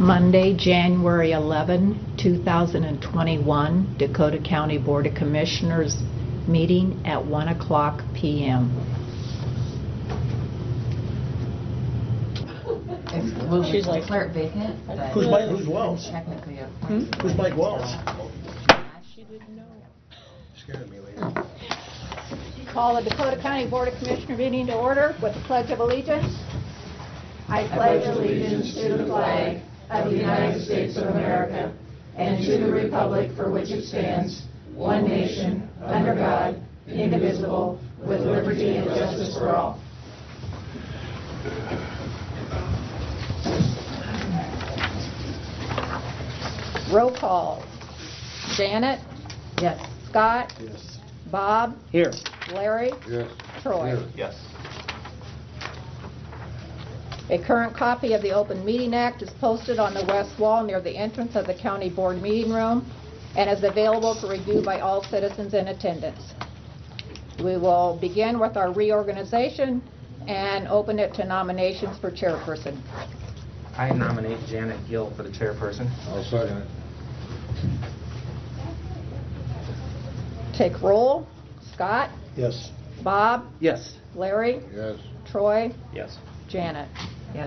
Monday, January 11, 2021, Dakota County Board of Commissioners meeting at 1:00 p.m. She's like, declare it vacant. Who's Wells? Technically a Who's Mike Wells? She didn't know. Scared me, lady. Call the Dakota County Board of Commissioners meeting to order with the Pledge of Allegiance. I pledge allegiance to the flag of the United States of America and to the republic for which it stands, one nation, under God, indivisible, with liberty and justice for all. Roll call. Janet? Yes. Scott? Yes. Bob? Here. Larry? Yes. Troy? Yes. A current copy of the Open Meeting Act is posted on the west wall near the entrance of the county board meeting room and is available for review by all citizens in attendance. We will begin with our reorganization and open it to nominations for chairperson. I nominate Janet Gill for the chairperson. I'll second it. Take roll. Scott? Yes. Bob? Yes. Larry? Yes. Troy? Yes. Janet? Yes.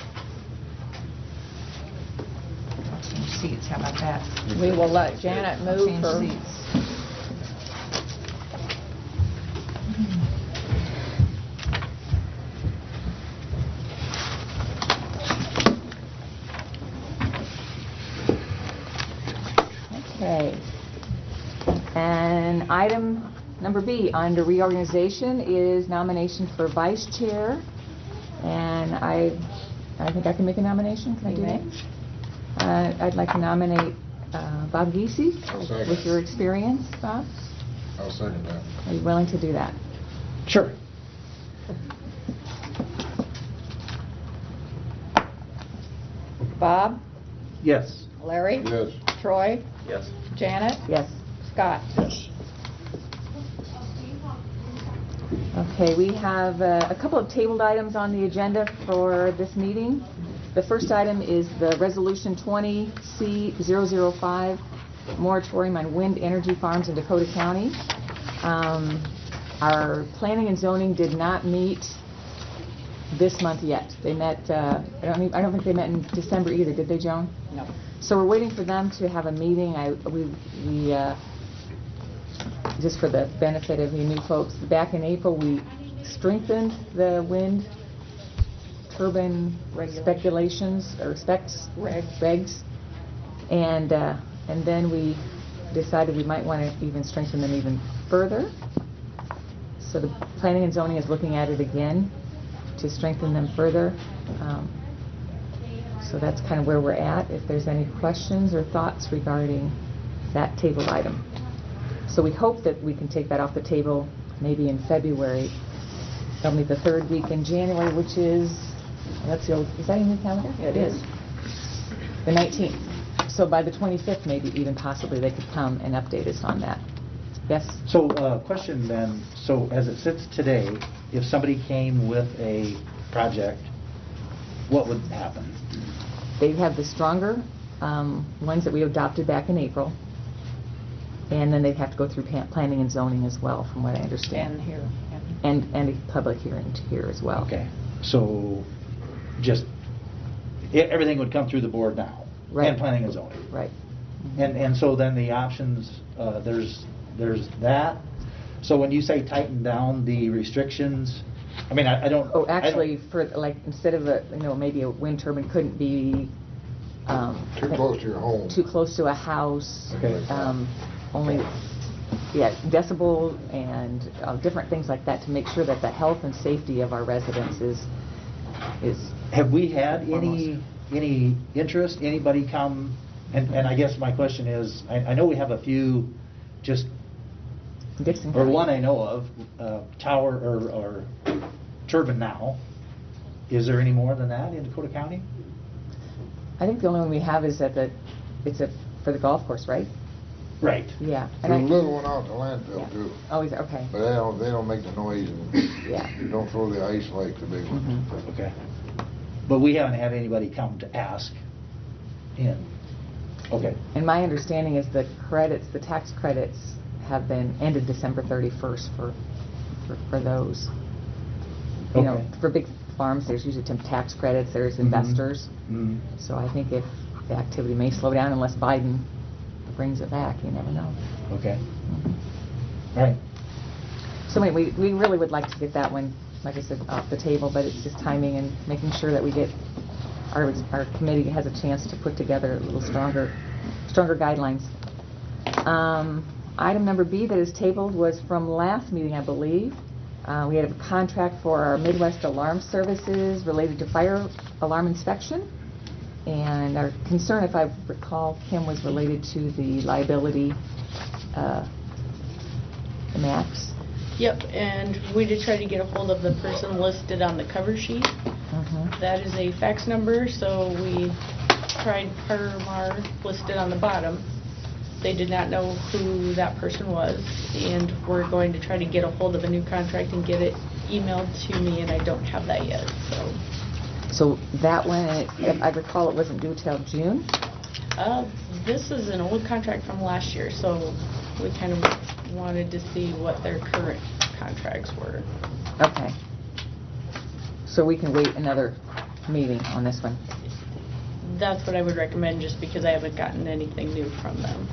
Change seats, how about that? We will let Janet move Change her. seats. Okay. And item number B under reorganization is nomination for vice chair. And I think I can make a nomination. Can I do that? I'd like to nominate Bob Giese with your experience, Bob. I'll second that. Are you willing to do that? Sure. Bob? Yes. Larry? Yes. Troy? Yes. Janet? Yes. Scott? Yes. Okay, we have a couple of tabled items on the agenda for this meeting. The first item is the Resolution 20C005, moratorium on wind energy farms in Dakota County. Our planning and zoning did not meet this month yet. They met, I don't think they met in December either, did they, Joan? No. So we're waiting for them to have a meeting. Just for the benefit of you new folks, back in April we strengthened the wind turbine speculations or regs, and then we decided we might want to even strengthen them even further. So the planning and zoning is looking at it again to strengthen them further. So that's kind of where we're at. If there's any questions or thoughts regarding that table item. So we hope that we can take that off the table maybe in February. That'll be the third week in January, which is, is that in your calendar? It is. The 19th. So by the 25th, maybe even possibly they could come and update us on that. Yes? So, question then, so as it sits today, if somebody came with a project, what would happen? They have the stronger ones that we adopted back in April. And then they'd have to go through planning and zoning as well, from what I understand. And here. And a public hearing here as well. Okay, so just, everything would come through the board now? Right. And planning and zoning? Right. And so then the options, there's that. So when you say tighten down the restrictions, I mean, I don't... Oh, actually, for like, instead of maybe a wind turbine couldn't be... Too close to your home. Too close to a house. Okay. Only, decibel and different things like that to make sure that the health and safety of our residents is. Have we had any interest, anybody come, and I guess my question is, I know we have a few, just, Dixon or County. one I know of, tower or turbine now. Is there any more than that in Dakota County? I think the only one we have is for the golf course, right? Right. Yeah. There's a little one out at the landfill too. Oh, is it? Okay. But they don't make the noise and Yeah. you don't throw the ice like the big ones. Mhm. Okay. But we haven't had anybody come to ask in. Okay. And my understanding is the credits, the tax credits have been ended December 31st for those. You know, Okay. for big farms, there's usually some tax credits, there's investors. Mhm. So I think if the activity may slow down unless Biden brings it back, you never know. Okay. Mhm. All right. So anyway, we really would like to get that one, like I said, off the table, but it's just timing and making sure that we get, our committee has a chance to put together a little stronger guidelines. Item number B that is tabled was from last meeting, I believe. We had a contract for our Midwest Alarm Services related to fire alarm inspection. And our concern, if I recall, Kim, was related to the liability, the max. Yep, and we did try to get a hold of the person listed on the cover sheet. Mhm. That is a fax number, so we tried Parmar listed on the bottom. They did not know who that person was, and we're going to try to get a hold of a new contract and get it emailed to me, and I don't have that yet, so. So that one, if I recall, it wasn't due till June? This is an old contract from last year, so we kind of wanted to see what their current contracts were. Okay. So we can wait another meeting on this one. That's what I would recommend, just because I haven't gotten anything new from them.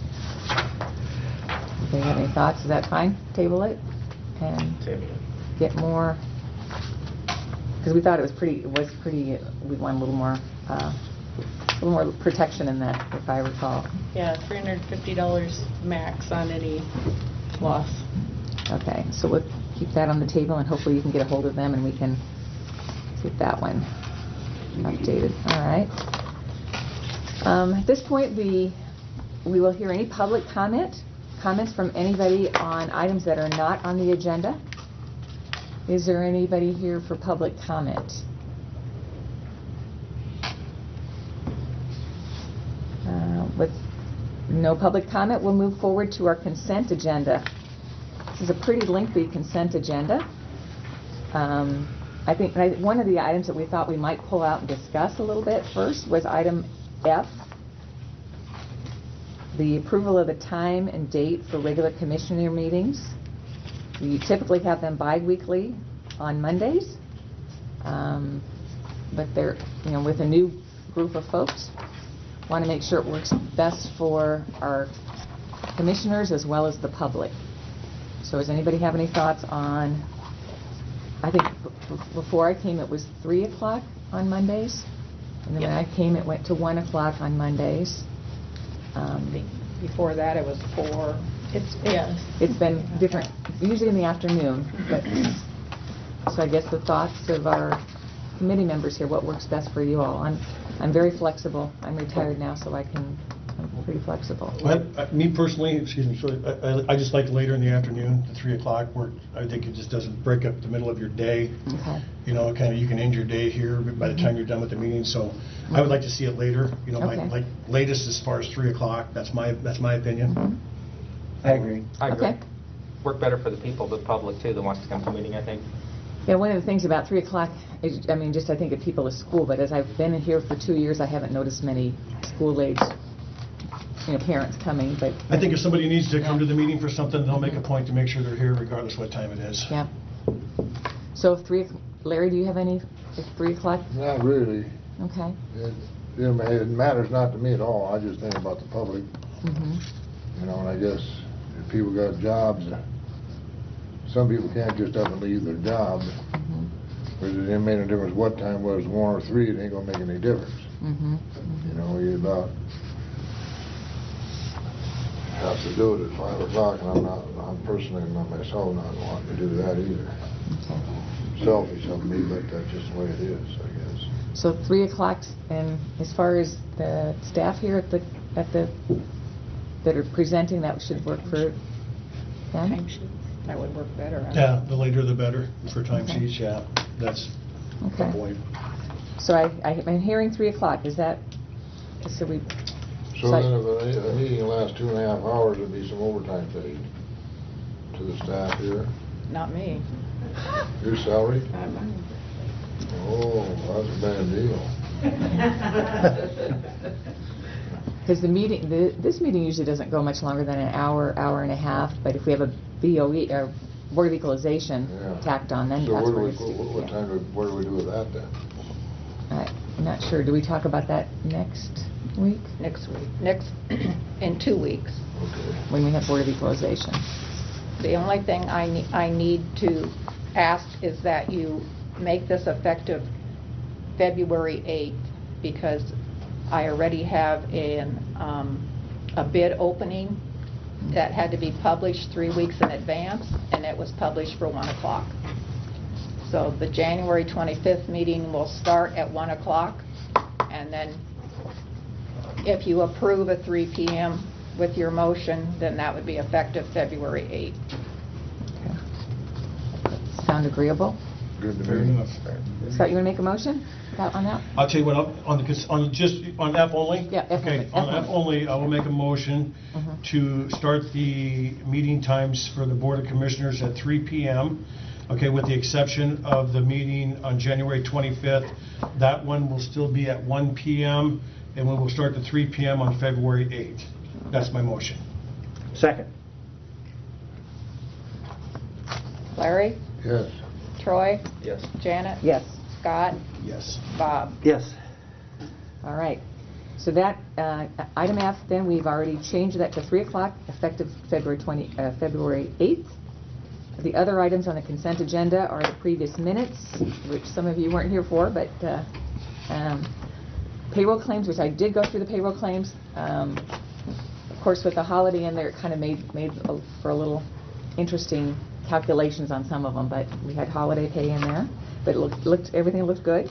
Do you have any thoughts? Is that fine? Table it and get more, because we thought it was pretty, we want a little more protection in that, if I recall. Yeah, $350 max on any loss. Okay, so we'll keep that on the table and hopefully you can get a hold of them and we can get that one updated. All right. At this point, we will hear any public comments from anybody on items that are not on the agenda. Is there anybody here for public comment? With no public comment, we'll move forward to our consent agenda. This is a pretty lengthy consent agenda. I think one of the items that we thought we might pull out and discuss a little bit first was item F, the approval of the time and date for regular commissioner meetings. We typically have them bi-weekly on Mondays, but they're, with a new group of folks, want to make sure it works best for our commissioners as well as the public. So does anybody have any thoughts on, I think before I came it was 3 o'clock on Mondays, and then when I came it went to 1 o'clock on Mondays. Before that, it was 4. It's been different, usually in the afternoon, but so I guess the thoughts of our committee members here, what works best for you all. I'm very flexible. I'm retired now, so I'm pretty flexible. Me personally, I just like later in the afternoon, the 3 o'clock, where I think it just doesn't break up the middle of your day. Okay. You can end your day here by the time you're done with the meeting. So I would like to see it later. Okay. Like latest as far as 3 o'clock. That's my opinion. Mhm. I agree. I agree. Okay. Work better for the people, the public too, that wants to come to a meeting, I think. Yeah, one of the things about 3 o'clock is, I think of people at school, but as I've been here for 2 years, I haven't noticed many school-age, parents coming, but... I think if somebody needs to come to the meeting for something, they'll make a point to make sure they're here regardless what time it is. Yeah. So Larry, do you have any, 3 o'clock? Not really. Okay. It matters not to me at all. I just think about the public. Mm-hmm. And I guess if people got jobs, some people can't just up and leave their job. Mm-hmm. But it ain't made no difference what time was, 1 or 3, it ain't gonna make any difference. Mm-hmm. You about have to do it at 5 o'clock, and I'm personally not myself not wanting to do that either. Okay. Selfish of me, but that's just the way it is, I guess. So 3 o'clock, and as far as the staff here at the that are presenting, that should work for them? That would work better. Yeah, the later the better for time Okay. sheets, yeah. That's the Okay. point. So I'm hearing 3 o'clock. Is that, so we... So then if a meeting lasts 2.5 hours, there'd be some overtime paid to the staff here. Not me. Your salary? Not mine. Oh, that's a bad deal. Because this meeting usually doesn't go much longer than an hour, hour and a half, but if we have a BOE, or Board of Equalization Yeah. tacked on, then So that's what do where we, it's... what time, what do we do with that then? I'm not sure, do we talk about that next week, Next week, in 2 weeks. Okay. when we have Board of Equalization? The only thing I need to ask is that you make this effective February 8th, because I already have a bid opening that had to be published 3 weeks in advance, and it was published for 1 o'clock. So the January 25th meeting will start at 1 o'clock, and then if you approve at 3 p.m. with your motion, then that would be effective February 8th. Sound agreeable? Good to Fair me. enough. Scott, you want to make a motion on that? I'll tell you what, on F only? Yeah, F Okay, only, on F F only, I will make a motion Mhm. to start the meeting times for the Board of Commissioners at 3 p.m., okay, with the exception of the meeting on January 25th. That one will still be at 1 p.m., and we will start at 3 p.m. on February 8th. That's my motion. Second. Larry? Yes. Troy? Yes. Janet? Yes. Scott? Yes. Bob? Yes. All right. So that, item F, then, we've already changed that to 3 o'clock, effective February 8th. The other items on the consent agenda are the previous minutes, which some of you weren't here for, but payroll claims, which I did go through the payroll claims. Of course, with the holiday in there, it kind of made for a little interesting calculations on some of them, but we had holiday pay in there. But everything looked good.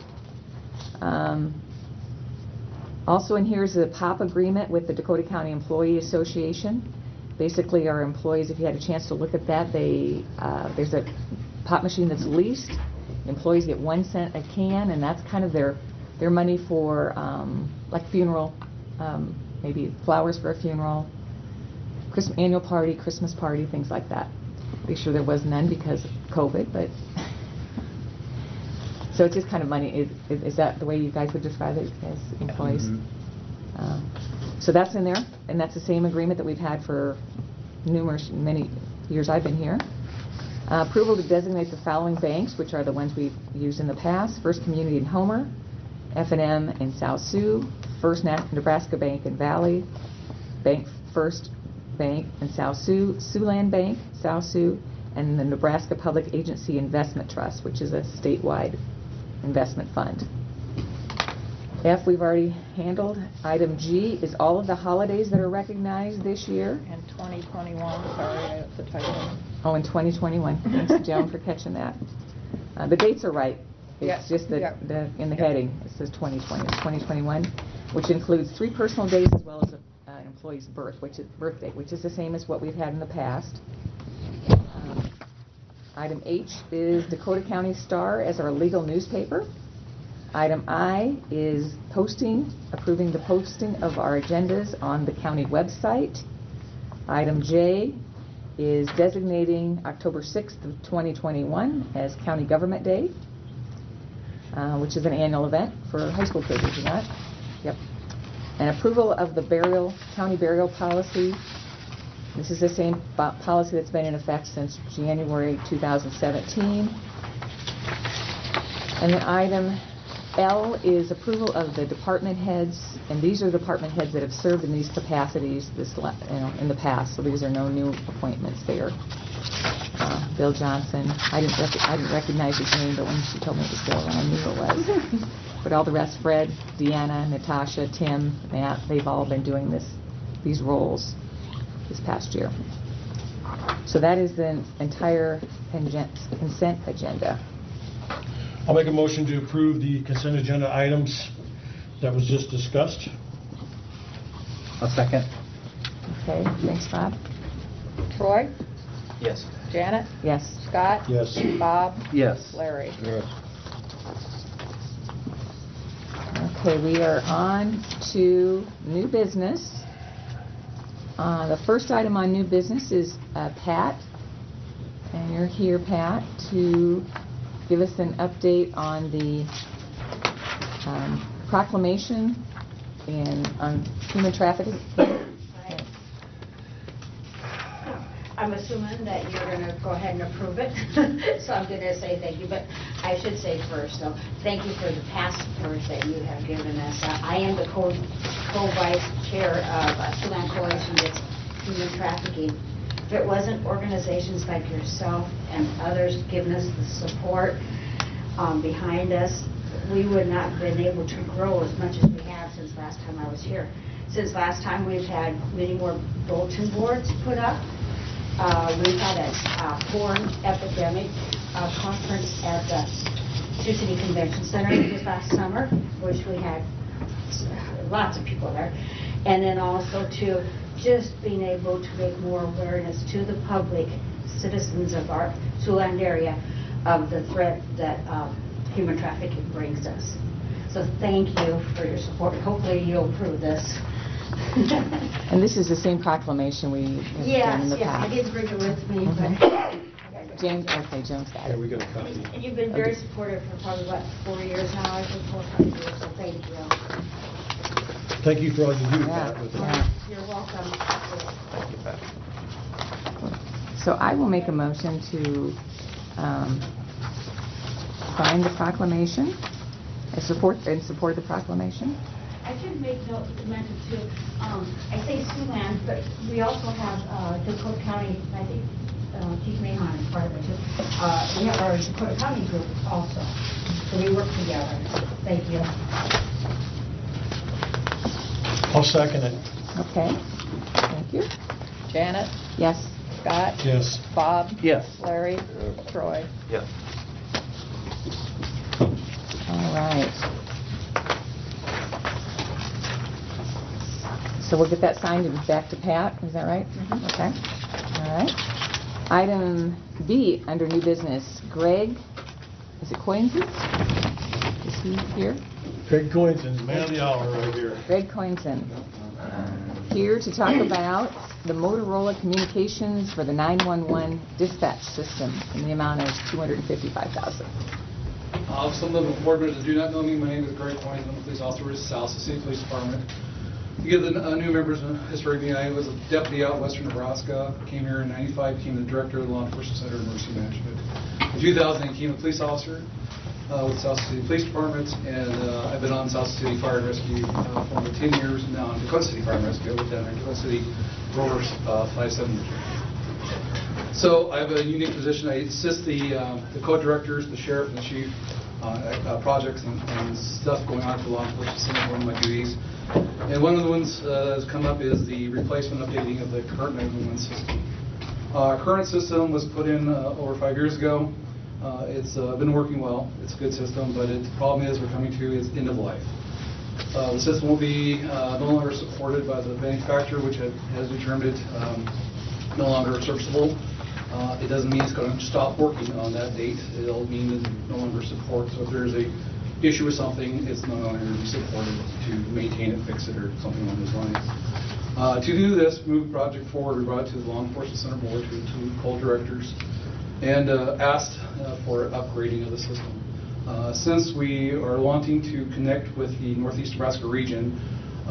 Also in here is the POP agreement with the Dakota County Employee Association. Basically, our employees, if you had a chance to look at that, there's a pop machine that's leased. Employees get 1 cent a can, and that's kind of their money for like funeral, maybe flowers for a funeral, annual party, Christmas party, things like that. Be sure there was none because of COVID, but so it's just kind of money. Is that the way you guys would describe it as employees? Mhm. So that's in there, and that's the same agreement that we've had for many years I've been here. Approval to designate the following banks, which are the ones we've used in the past: First Community in Homer, F&M in South Sioux, First Nebraska Bank in Valley, Bank First Bank in South Sioux, Siouxland Bank, South Sioux, and the Nebraska Public Agency Investment Trust, which is a statewide investment fund. F we've already handled. Item G is all of the holidays that are recognized this year. And 2021, sorry, that's the title. Oh, in 2021. Thanks, Joan, for catching that. The dates are right. Yeah, It's just that yeah. in the heading, it says 2020. It's 2021, which includes 3 personal days as well as an employee's birthday, which is the same as what we've had in the past. Item H is Dakota County Star as our legal newspaper. Item I is approving the posting of our agendas on the county website. Item J is designating October 6th of 2021 as County Government Day, which is an annual event for high school kids, isn't it? Yep. And approval of the county burial policy. This is the same policy that's been in effect since January 2017. And then item L is approval of the department heads, and these are department heads that have served in these capacities in the past, so these are no new appointments there. Bill Johnson, I didn't recognize his name, but when she told me it was Bill, I knew it was. But all the rest, Fred, Deanna, Natasha, Tim, Matt, they've all been doing these roles this past year. So that is the entire consent agenda. I'll make a motion to approve the consent agenda items that was just discussed. A second. Okay, thanks, Bob. Troy? Yes. Janet? Yes. Scott? Yes. Bob? Yes. Larry? Yes. Okay, we are on to new business. The first item on new business is Pat, and you're here, Pat, to give us an update on the proclamation on human trafficking. I'm assuming that you're going to go ahead and approve it, so I'm going to say thank you. But I should say first, though, thank you for the past support that you have given us. I am the co-vice chair of Siouxland Coalition Against Human Trafficking. If it wasn't organizations like yourself and others giving us the support behind us, we would not have been able to grow as much as we have since last time I was here. Since last time, we've had many more bulletin boards put up. We had a porn epidemic conference at the Sioux City Convention Center just last summer, which we had lots of people there. And then also to just being able to make more awareness to the public, citizens of our Siouxland area, of the threat that human trafficking brings us. So thank you for your support. Hopefully you'll approve this. And this is the same proclamation we have done in the Yes, I past. didn't bring it with me, but James, okay, James got it. we got a copy. and you've been very supportive for probably, what, 4 years now, I think, 4 or 5 years, so thank you. Thank you for all you do, Yeah, Pat, with yeah. You're welcome. Thank you, Pat. So I will make a motion to sign the proclamation and support the proclamation. I should make note, mention too, I say Siouxland, but we also have Dakota County, I think Chief Mahon is part of it too. We have our Dakota County group also, so we work together. Thank you. I'll second it. Okay, thank you. Janet, Yes. Scott, Yes. Bob, Yes. Larry, Troy. Yep. All right. So we'll get that signed and back to Pat, is that right? Okay. All right. Item B, under new business, Greg, is it Coinson? Is he here? Craig Coinson, man of the hour right here. Greg Coinson, here to talk about the Motorola communications for the 911 dispatch system in the amount of $255,000. Some of the board members that do not know me, my name is Greg Coyne. I'm a police officer with South Sioux City Police Department. To give the new members a history of me, I was a deputy out in western Nebraska, came here in '95, became the director of the Law Enforcement Center of Emergency Management. In 2000, I became a police officer with South Sioux City Police Department, and I've been on South Sioux City Fire and Rescue for over 10 years, and now on Dakota City Fire and Rescue. I've been down in Dakota City for over 5-7 years. So I have a unique position. I assist the co-directors, the sheriff and the chief, projects and stuff going on for law enforcement. Center, one of my duties. And one of the ones that has come up is the replacement updating of the current 911 system. Current system was put in over 5 years ago. It's been working well. It's a good system, but the problem is we're coming to its end of life. The system will be no longer supported by the manufacturer, which has determined it no longer serviceable. It doesn't mean it's going to stop working on that date. It'll mean it's no longer support. So if there's a issue with something, it's no longer supported to maintain it, fix it, or something along those lines. To do this, move the project forward, we brought it to the Law Enforcement Center Board, to co-directors, and asked for upgrading of the system. Since we are wanting to connect with the Northeast Nebraska region,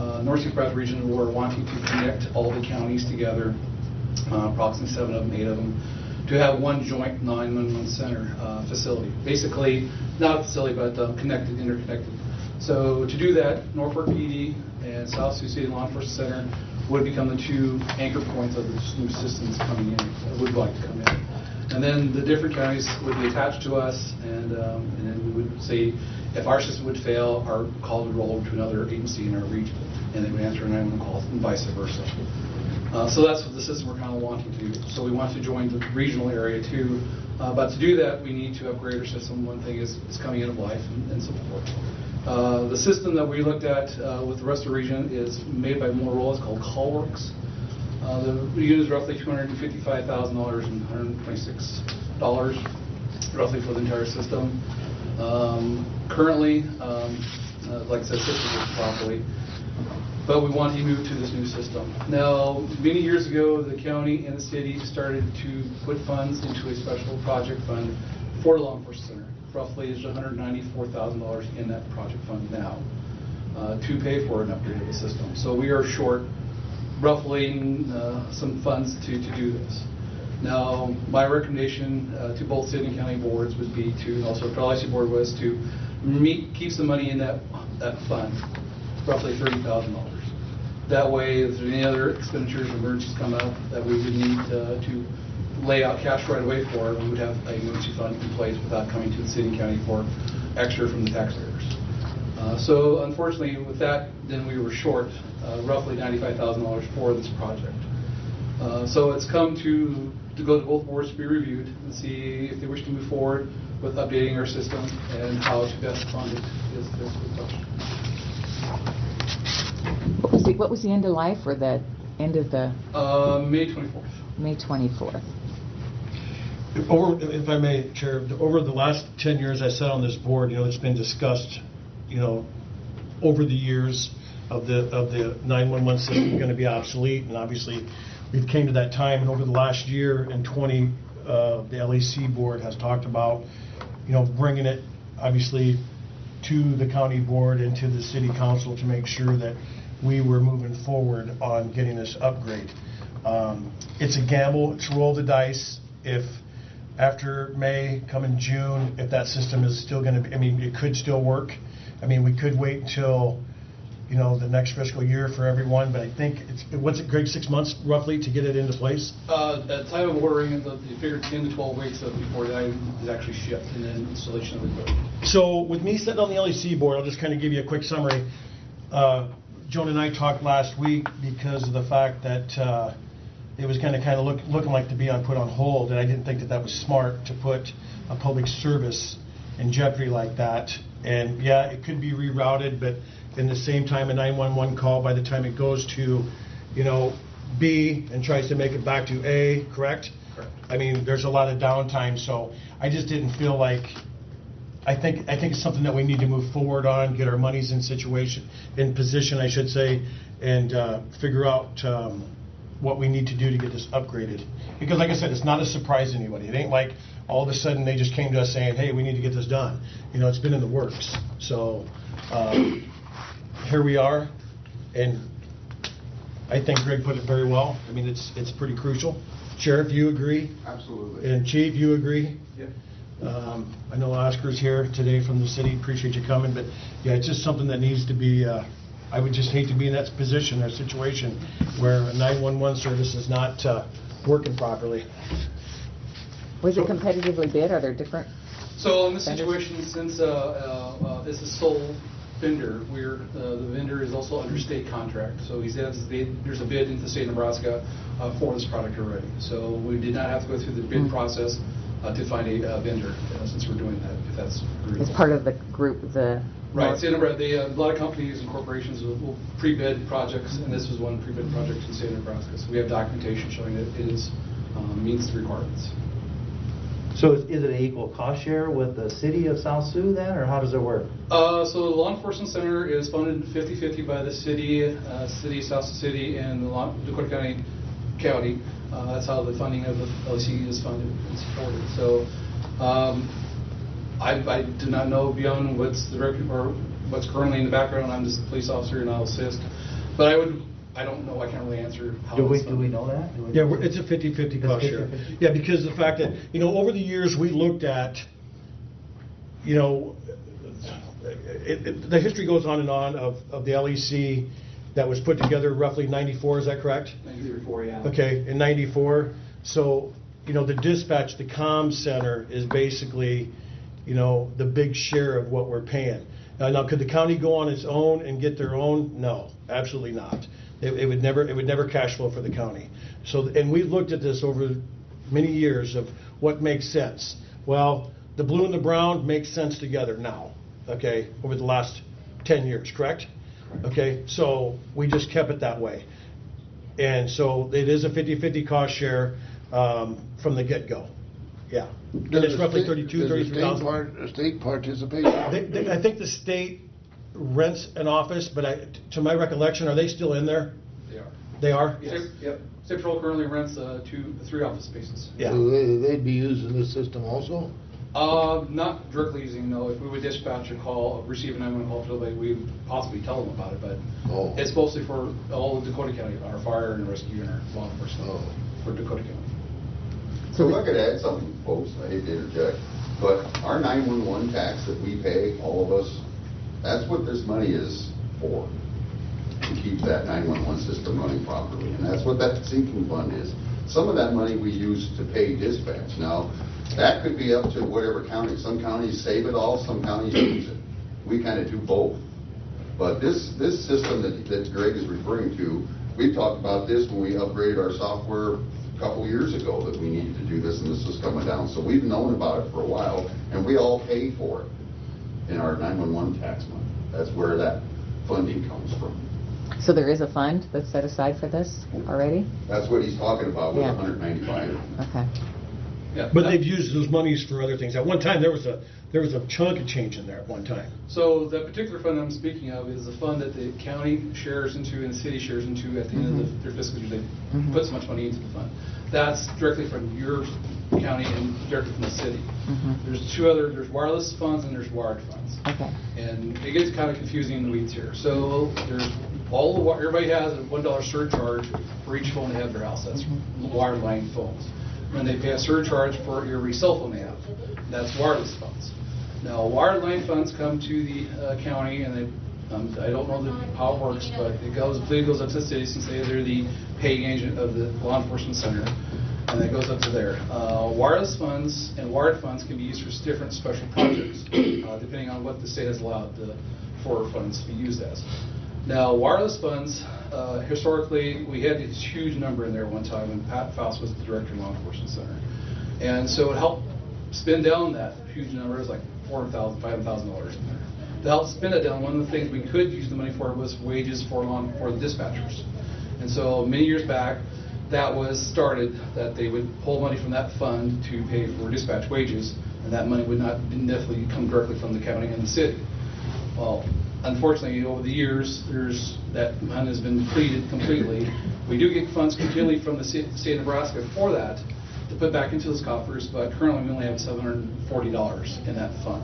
we're wanting to connect all the counties together, approximately 7 of them, 8 of them, to have one joint 911 center facility. Basically, not a facility, but interconnected. So to do that, Norfolk PD and South Sioux City Law Enforcement Center would become the 2 anchor points of the new systems coming in, that would like to come in. And then the different counties would be attached to us, and then we would say, if our system would fail, our call would roll over to another agency in our region, and they would answer 911 calls, and vice versa. So that's what the system we're kind of wanting to do. So we want to join the regional area too. But to do that, we need to upgrade our system. One thing is coming end of life and support. The system that we looked at with the rest of the region is made by Motorola. It's called CallWorks. The unit is roughly $255,000 and $126 roughly for the entire system. Currently, like I said, system works properly. But we want to move to this new system. Now, many years ago, the county and the city started to put funds into a special project fund for the Law Enforcement Center. Roughly is $194,000 in that project fund now. to pay for an upgrade of the system. So we are short roughly some funds to do this. Now, my recommendation to both city and county boards would be to, and also the LIC board, was to keep some money in that fund, roughly $30,000. That way, if there's any other expenditures or emergencies come up that we would need to lay out cash right away for, we would have an emergency fund in place without coming to the city and county for extra from the taxpayers. So unfortunately, with that, then we were short roughly $95,000 for this project. So it's come to go to both boards to be reviewed and see if they wish to move forward with updating our system and how to best fund it is the question. What was the end of life or the end of the May 24th. May 24th? If I may, Chair, over the last 10 years I sat on this board, it's been discussed, over the years of the 911 system going to be obsolete, and obviously we've came to that time, and over the last year and the LEC board has talked about, bringing it obviously to the county board and to the city council to make sure that we were moving forward on getting this upgrade. It's a gamble, it's roll the dice. If after May, coming June, if that system is still going to be, it could still work. We could wait until, the next fiscal year for everyone, but I think what's it, Greg, 6 months roughly to get it into place? At the time of ordering, they figured 10 to 12 weeks before the item is actually shipped and then installation of the equipment. So with me sitting on the LEC board, I'll just kind of give you a quick summary. Joan and I talked last week because of the fact that it was kind of looking like to be put on hold, and I didn't think that was smart to put a public service in jeopardy like that. And yeah, it could be rerouted, but in the same time, a 911 call, by the time it goes to, B and tries to make it back to A, correct? Correct. There's a lot of downtime, so I just didn't feel like. I think it's something that we need to move forward on, get our monies in position, I should say, and figure out what we need to do to get this upgraded. Because like I said, it's not a surprise to anybody. It ain't like all of a sudden they just came to us saying, hey, we need to get this done. It's been in the works. So here we are, and I think Greg put it very well. It's pretty crucial. Sheriff, you agree? Absolutely. And Chief, you agree? Yep. I know Oscar's here today from the city. Appreciate you coming, but yeah, it's just something that needs to be. I would just hate to be in that position or situation where a 911 service is not working properly. Was it competitively bid? Are there different? So in this vendors? situation, since this is sole vendor, the vendor is also under state contract. So there's a bid into the state of Nebraska for this product already. So we did not have to go through the bid process to find a vendor since we're doing that, if that's agreed. It's part of the group, Right. State of Nebraska, a lot of companies and corporations will pre-bid projects, and this was one pre-bid project in the state of Nebraska. So we have documentation showing that it meets the requirements. So is it an equal cost share with the city of South Sioux then, or how does it work? So the Law Enforcement Center is funded 50-50 by the city of South Sioux City, and the Dakota County. That's how the funding of the LEC is funded and supported. So I do not know beyond what's the record or what's currently in the background. I'm just a police officer and I'll assist. But I don't know. I can't really answer how. Do we know that? Yeah, it's a 50-50 cost share. Yeah, because the fact that over the years we looked at, the history goes on and on of the LEC that was put together roughly 94. Is that correct? 94, yeah. Okay, in 94. So the dispatch, the comm center is basically, the big share of what we're paying. Now, could the county go on its own and get their own? No, absolutely not. It would never cash flow for the county. So, and we've looked at this over many years of what makes sense. Well, the blue and the brown make sense together now. Okay, over the last 10 years, correct? Okay, so we just kept it that way. And so it is a 50-50 cost share from the get-go. Yeah. And it's roughly $33,000. State participation? I think the state rents an office, but to my recollection, are they still in there? They are. They are? Yes. Yep. State Patrol currently rents 3 office spaces. Yeah. So they'd be using this system also? Not directly using, no. If we would dispatch a call, receive a 911 call, to somebody, we would possibly tell them about it, but Oh. it's mostly for all of Dakota County, our fire and rescue and our law enforcement Oh. for Dakota County. So if I could add something, folks, I hate to interject, but our 911 tax that we pay, all of us, that's what this money is for, to keep that 911 system running properly. And that's what that sinking fund is. Some of that money we use to pay dispatch. Now, that could be up to whatever county. Some counties save it all, some counties use it. We kind of do both. But this system that Greg is referring to, we talked about this when we upgraded our software a couple years ago, that we needed to do this, and this was coming down. So we've known about it for a while, and we all pay for it in our 911 tax money. That's where that funding comes from. So there is a fund that's set aside for this already? That's what he's talking about with Yeah. 195. Okay. Yeah. But they've used those monies for other things. At one time, there was a chunk of change in there at one time. So that particular fund I'm speaking of is a fund that the county shares into and the city shares into at the end of their fiscal year. They put so much money into the fund. That's directly from your county and directly from the city. There's there's wireless funds and there's wired funds. Okay. And it gets kind of confusing in the weeds here. So there's everybody has a $1 surcharge for each phone they have in their house. That's wireline phones. And they pay a surcharge for every cell phone they have. That's wireless funds. Now, wireline funds come to the county, and they, I don't know how it works, but it goes up to the city since they're the paying agent of the law enforcement center, and it goes up to there. Wireless funds and wired funds can be used for different special projects, depending on what the state has allowed for funds to be used as. Now, wireless funds, historically, we had this huge number in there one time when Pat Faust was the director of Law Enforcement Center. And so it helped spin down that huge number. It was like $400,000, $500,000 in there. To help spin it down, one of the things we could use the money for was wages for the dispatchers. And so many years back, that was started, that they would pull money from that fund to pay for dispatch wages, and that money would not definitely come directly from the county and the city. Well, unfortunately, over the years, that fund has been depleted completely. We do get funds continually from the state of Nebraska for that to put back into those coffers, but currently we only have $740 in that fund.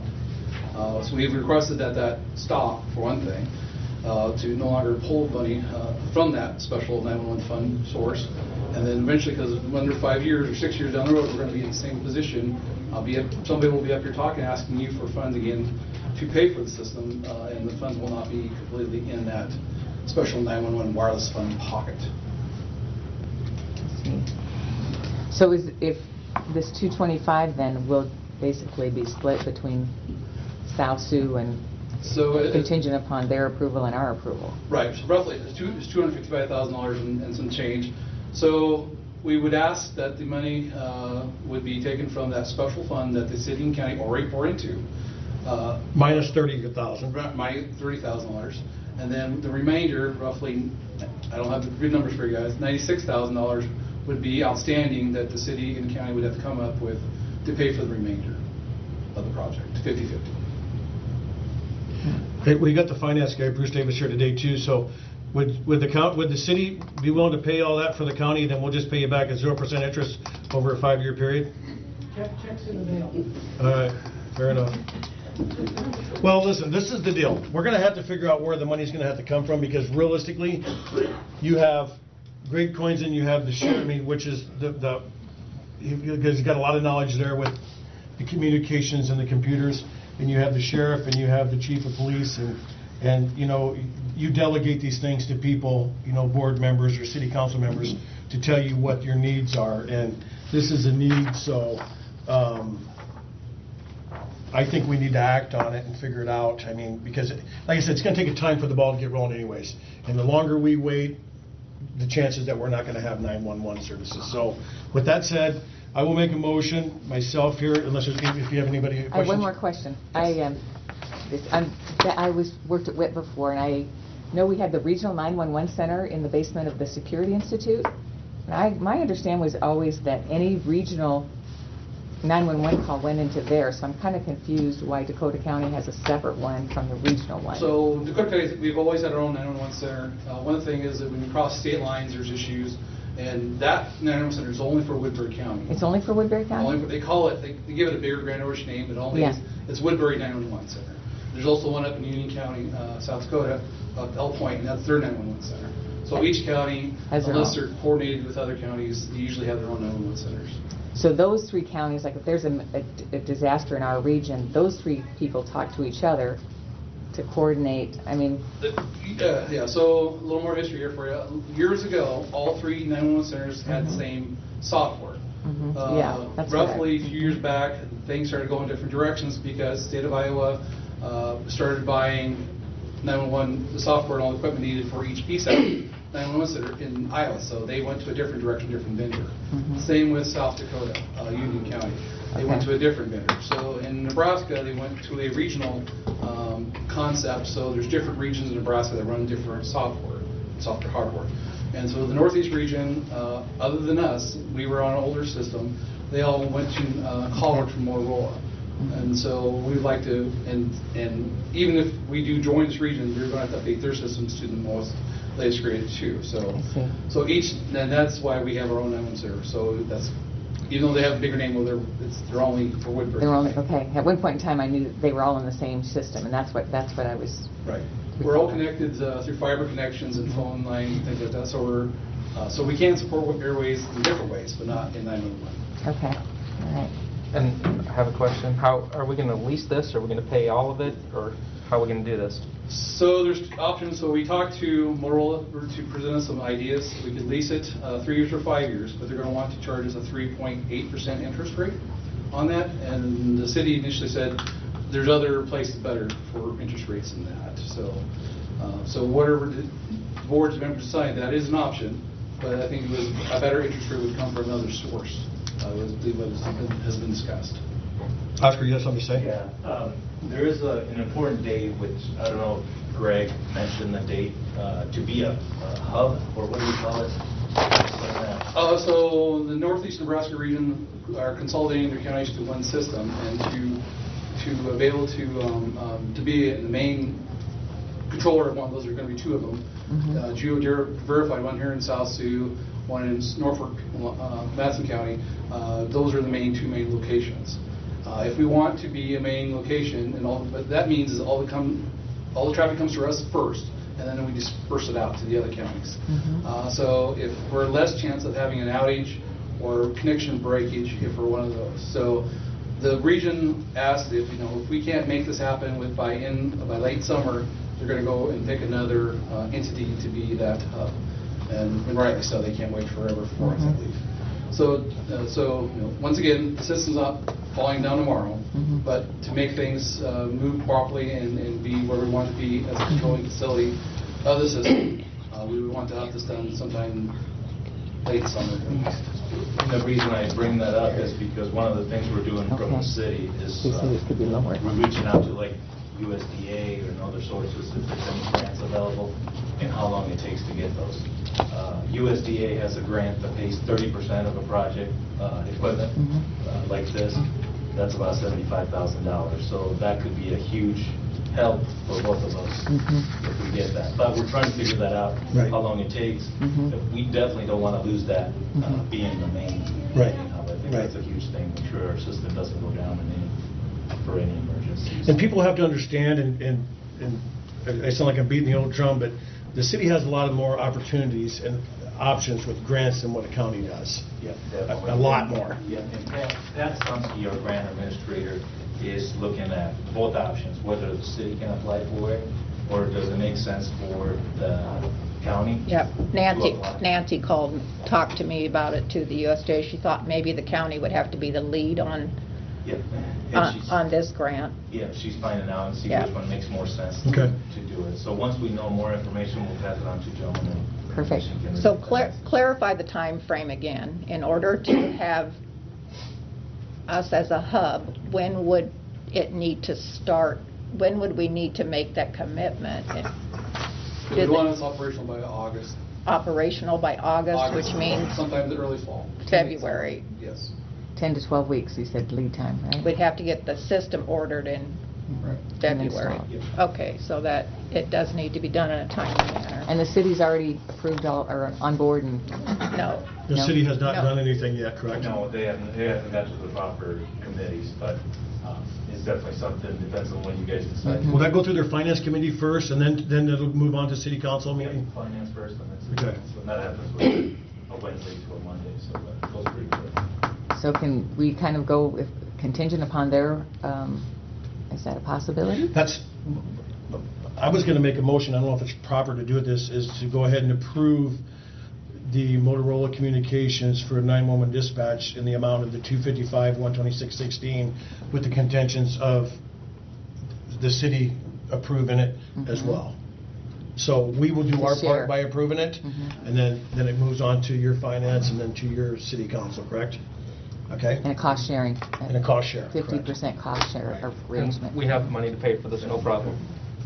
So we've requested that stop, for one thing, to no longer pull money from that special 911 fund source. And then eventually, because under 5 years or 6 years down the road, we're going to be in the same position. Somebody will be up here talking, asking you for funds again to pay for the system, and the funds will not be completely in that special 911 wireless fund pocket. So if this 225 then will basically be split between South Sioux and contingent upon their approval and our approval? Right. So roughly, it's $255,000 and some change. So we would ask that the money would be taken from that special fund that the city and county already pour into. Minus 30,000. Minus $30,000. And then the remainder, roughly, I don't have the good numbers for you guys, $96,000 would be outstanding that the city and county would have to come up with to pay for the remainder of the project, 50-50. Hey, we got the finance guy, Bruce Davis, here today too. So would the city be willing to pay all that for the county, then we'll just pay you back at 0% interest over a 5-year period? Checks in the mail. All right, fair enough. Well, listen, this is the deal. We're going to have to figure out where the money's going to have to come from, because realistically, you have Greg Coins and you have the sheriff, which is because he's got a lot of knowledge there with the communications and the computers, and you have the sheriff and you have the chief of police, and you delegate these things to people, board members or city council members, to tell you what your needs are, and this is a need, so I think we need to act on it and figure it out. Because, like I said, it's going to take a time for the ball to get rolling anyways. And the longer we wait, the chances that we're not going to have 911 services. So, with that said, I will make a motion myself here, unless if you have anybody questions. I have one more question. Yes. I worked at WIT before, and I know we had the Regional 911 Center in the basement of the Security Institute. And my understanding was always that any regional 911 call went into there, so I'm kind of confused why Dakota County has a separate one from the regional one. So Dakota County, we've always had our own 911 center. One thing is that when you cross state lines, there's issues, And that 911 center is only for Woodbury County. It's only for Woodbury County? Only for, they call it, they give it a bigger Grand Orange name, but only Yeah. it's Woodbury 911 Center. There's also one up in Union County, South Dakota, up Elk Point, and that's their 911 center. So each county, Has their unless own. they're coordinated with other counties, they usually have their own 911 centers. So those 3 counties, like if there's a disaster in our region, those 3 people talk to each other to coordinate, I mean, Yeah, so a little more history here for you. Years ago, all 3 911 centers had the same software. Yeah, that's what Roughly a few years back, things started going different directions because the state of Iowa started buying 911, the software and all the equipment needed for each PSAP 911 center in Iowa. So they went to a different direction, different vendor. Same with South Dakota, Union County. They went to a different vendor. So in Nebraska, they went to a regional concept. So there's different regions in Nebraska that run different software, hardware. And so the Northeast region, other than us, we were on an older system. They all went to Hallmark from Motorola. And so we'd like to, and even if we do join this region, they're going to have to update their systems to the most latest created too. So each, and that's why we have our own 911 center. So that's, even though they have a bigger name, well, they're only for Woodbury. they're only, okay. At one point in time, I knew they were all in the same system, and that's what I was... Right. We're all connected through fiber connections and phone lines, things like that. So we can support airways in different ways, but not in 911. Okay, all right. And I have a question. How are we going to lease this? Are we going to pay all of it, or how are we going to do this? So there's options. So we talked to Motorola to present us some ideas. We could lease it 3 years or 5 years, but they're going to want to charge us a 3.8% interest rate on that. And the city initially said there's other places better for interest rates than that. So whatever the board's members decide, that is an option. But I think it was a better interest rate would come from another source. Was what has been discussed. Oscar, you have something to say? Yeah. There is an important date, which I don't know if Greg mentioned the date, to be a hub, or what do you call it? So the Northeast Nebraska region are consolidating their counties to one system, and to be able to be the main controller of one of those, there are going to be 2 of them. Geo-verified, one here in South Sioux, one in Norfolk, Madison County. Those are the 2 main locations. If we want to be a main location, but that means is all the traffic comes to us first, and then we disperse it out to the other counties. So if we're less chance of having an outage or connection breakage if we're one of those. So the region asked if we can't make this happen by late summer, they're going to go and pick another entity to be that hub. And rightly so, they can't wait forever for us, I believe. So once again, the system's not falling down tomorrow, but to make things move properly and be where we want to be as a controlling facility of the system, we would want to have this done sometime late summer. And the reason I bring that up is because one of the things we're doing from the city is we're reaching out to like USDA and other sources if there's any grants available and how long it takes to get those. USDA has a grant that pays 30% of a project equipment like this. That's about $75,000. So that could be a huge help for both of us if we get that. But we're trying to figure that out, how long it takes. We definitely don't want to lose that being the main. I think that's a huge thing. Make sure our system doesn't go down for any emergencies. And people have to understand, and I sound like I'm beating the old drum, but the city has a lot of more opportunities and options with grants than what a county does. Yeah, definitely. A lot more. Yeah, and Pat Stumsky, our grant administrator, is looking at both options, whether the city can apply for it, or does it make sense for the county? Yep. to apply? Nancy talked to me about it to the USDA. She thought maybe the county would have to be the lead on this grant. Yeah, she's finding out and see Yeah. which one makes more sense Okay. to do it. So once we know more information, we'll pass it on to Joan. And Perfect. she can So review that. clarify the time frame again. In order to have us as a hub, when would it need to start? When would we need to make that commitment? We want us operational by August. Operational by August, which means sometimes the early fall. February. Yes. 10 to 12 weeks, you said lead time, right? We'd have to get the system ordered in February. Okay, so that it does need to be done in a timely manner. And the city's already approved all, or on board and, No. The No. city has not No. done anything yet, correct? No, they haven't met with the proper committees, but it's definitely something, depends on when you guys decide. Mhm. Will that go through their finance committee first, and then it'll move on to city council meeting? Finance first, and then city Okay. council, and that happens with a Wednesday to a Monday, so that goes pretty quick. so can we kind of go if contingent upon their, is that a possibility? I was going to make a motion, I don't know if it's proper to do this, is to go ahead and approve the Motorola Communications for 911 dispatch in the amount of the $255,126.16 with the contentions of the city approving it as Mhm. well. So we will do To our share. part by approving it, Mhm. and then it moves on to your finance and then to your city council, correct? Okay? And a cost sharing. And a cost share, correct. 50% cost share arrangement. We have money to pay for this, no problem.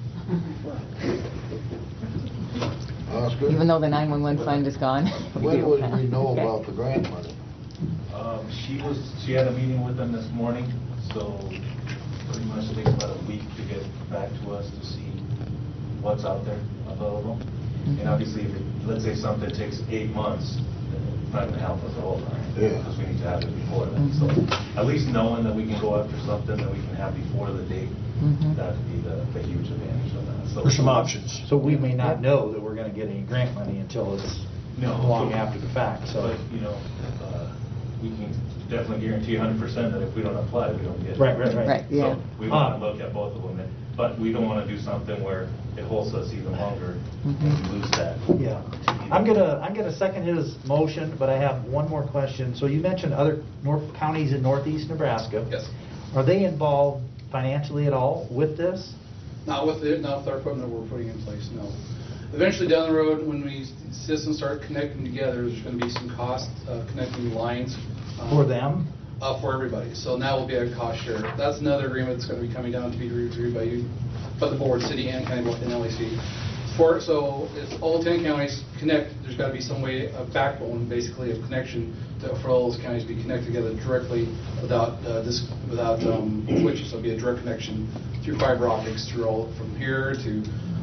That's good. Even though the 911 fund is gone. When would we know Okay. about the grant money? She had a meeting with them this morning, so pretty much it takes about a week to get back to us to see what's out there available. Mhm. And obviously, if let's say something takes 8 months, it's not gonna help us at all, right? Yeah. Because we need to have it before then. So at least knowing that we can go after something that we can have before the date, Mhm. that would be the huge advantage of that. So There's some options. So we may not know that we're going to get any grant money until it's long after the fact, so. But, we can definitely guarantee 100% that if we don't apply, we don't get it. Right. Right, yeah. So we want to look at both of them, but we don't want to do something where it holds us even longer and Mhm. we lose that. Yeah. I'm gonna second his motion, but I have one more question. So you mentioned other counties in northeast Nebraska. Yes. Are they involved financially at all with this? Not with our equipment that we're putting in place, no. Eventually down the road, when systems start connecting together, there's going to be some cost connecting lines. For them? For everybody. So now will be a cost share. That's another agreement that's going to be coming down to be reviewed by you, by the board, city and county, and LAC. So if all 10 counties connect, there's got to be some way, a backbone, basically, of connection for all those counties to be connected together directly without switches. So it'll be a direct connection through fiber optics through all from here to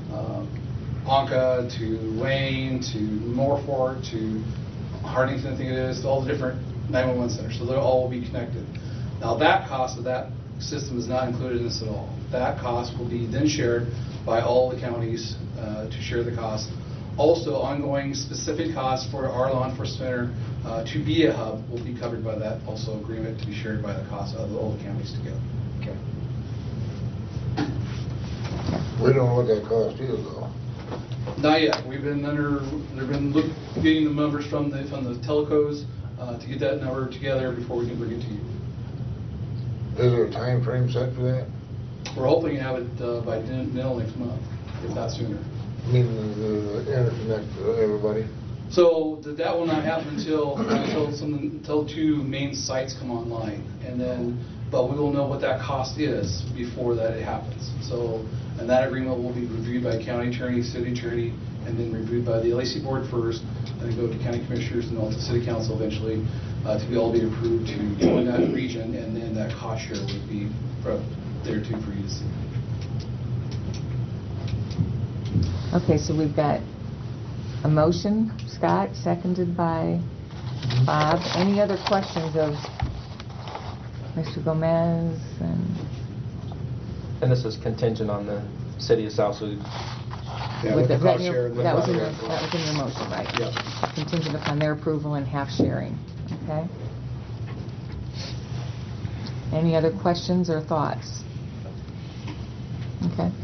Ponca to Wayne to Norfolk to Hardington, I think it is, to all the different 911 centers. So they all will be connected. Now that cost of that system is not included in this at all. That cost will be then shared by all the counties to share the cost. Also, ongoing specific costs for our law enforcement center to be a hub will be covered by that also agreement to be shared by the cost of all the counties together. Okay. We don't know what that cost is, though. Not yet. We've been getting the numbers from the telecos to get that number together before we can bring it to you. Is there a time frame set for that? We're hoping to have it by middle next month, if not sooner. I mean, the interconnect to everybody? So that will not happen until 2 main sites come online, but we will know what that cost is before that it happens. So, and that agreement will be reviewed by county attorney, city attorney, and then reviewed by the LAC board first, and then go to county commissioners and also city council eventually to be all be approved to join that region, and then that cost share would be there too for you to see. Okay, so we've got a motion, Scott, seconded by Bob. Any other questions of Mr. Gomez? And this is contingent on the city of South Sioux. Yeah, With with the the- cost share. That was in your motion, right? Yeah. Contingent upon their approval and half sharing, okay? Any other questions or thoughts? Okay.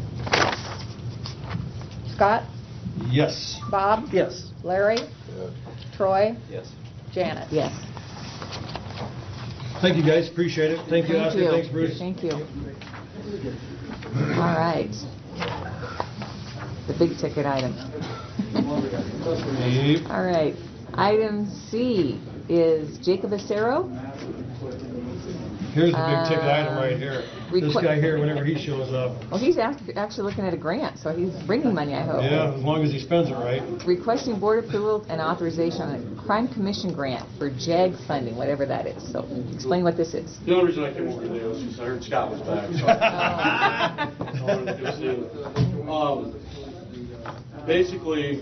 Scott? Yes. Bob? Yes. Larry? Yeah. Troy? Yes. Janet? Yes. Thank you, guys, appreciate it. Thank you, Oscar, thanks, Bruce. Thank you. All right. The big ticket item. Yep. All right. Item C is Jacob Acero. Here's the big ticket item right here. This guy here, whenever he shows up. Well, he's actually looking at a grant, so he's bringing money, I hope. Yeah, as long as he spends it right. Requesting board approval and authorization on a crime commission grant for JAG funding, whatever that is. So explain what this is. The only reason I came over today was because I heard Scott was back. So I wanted to see him. Basically,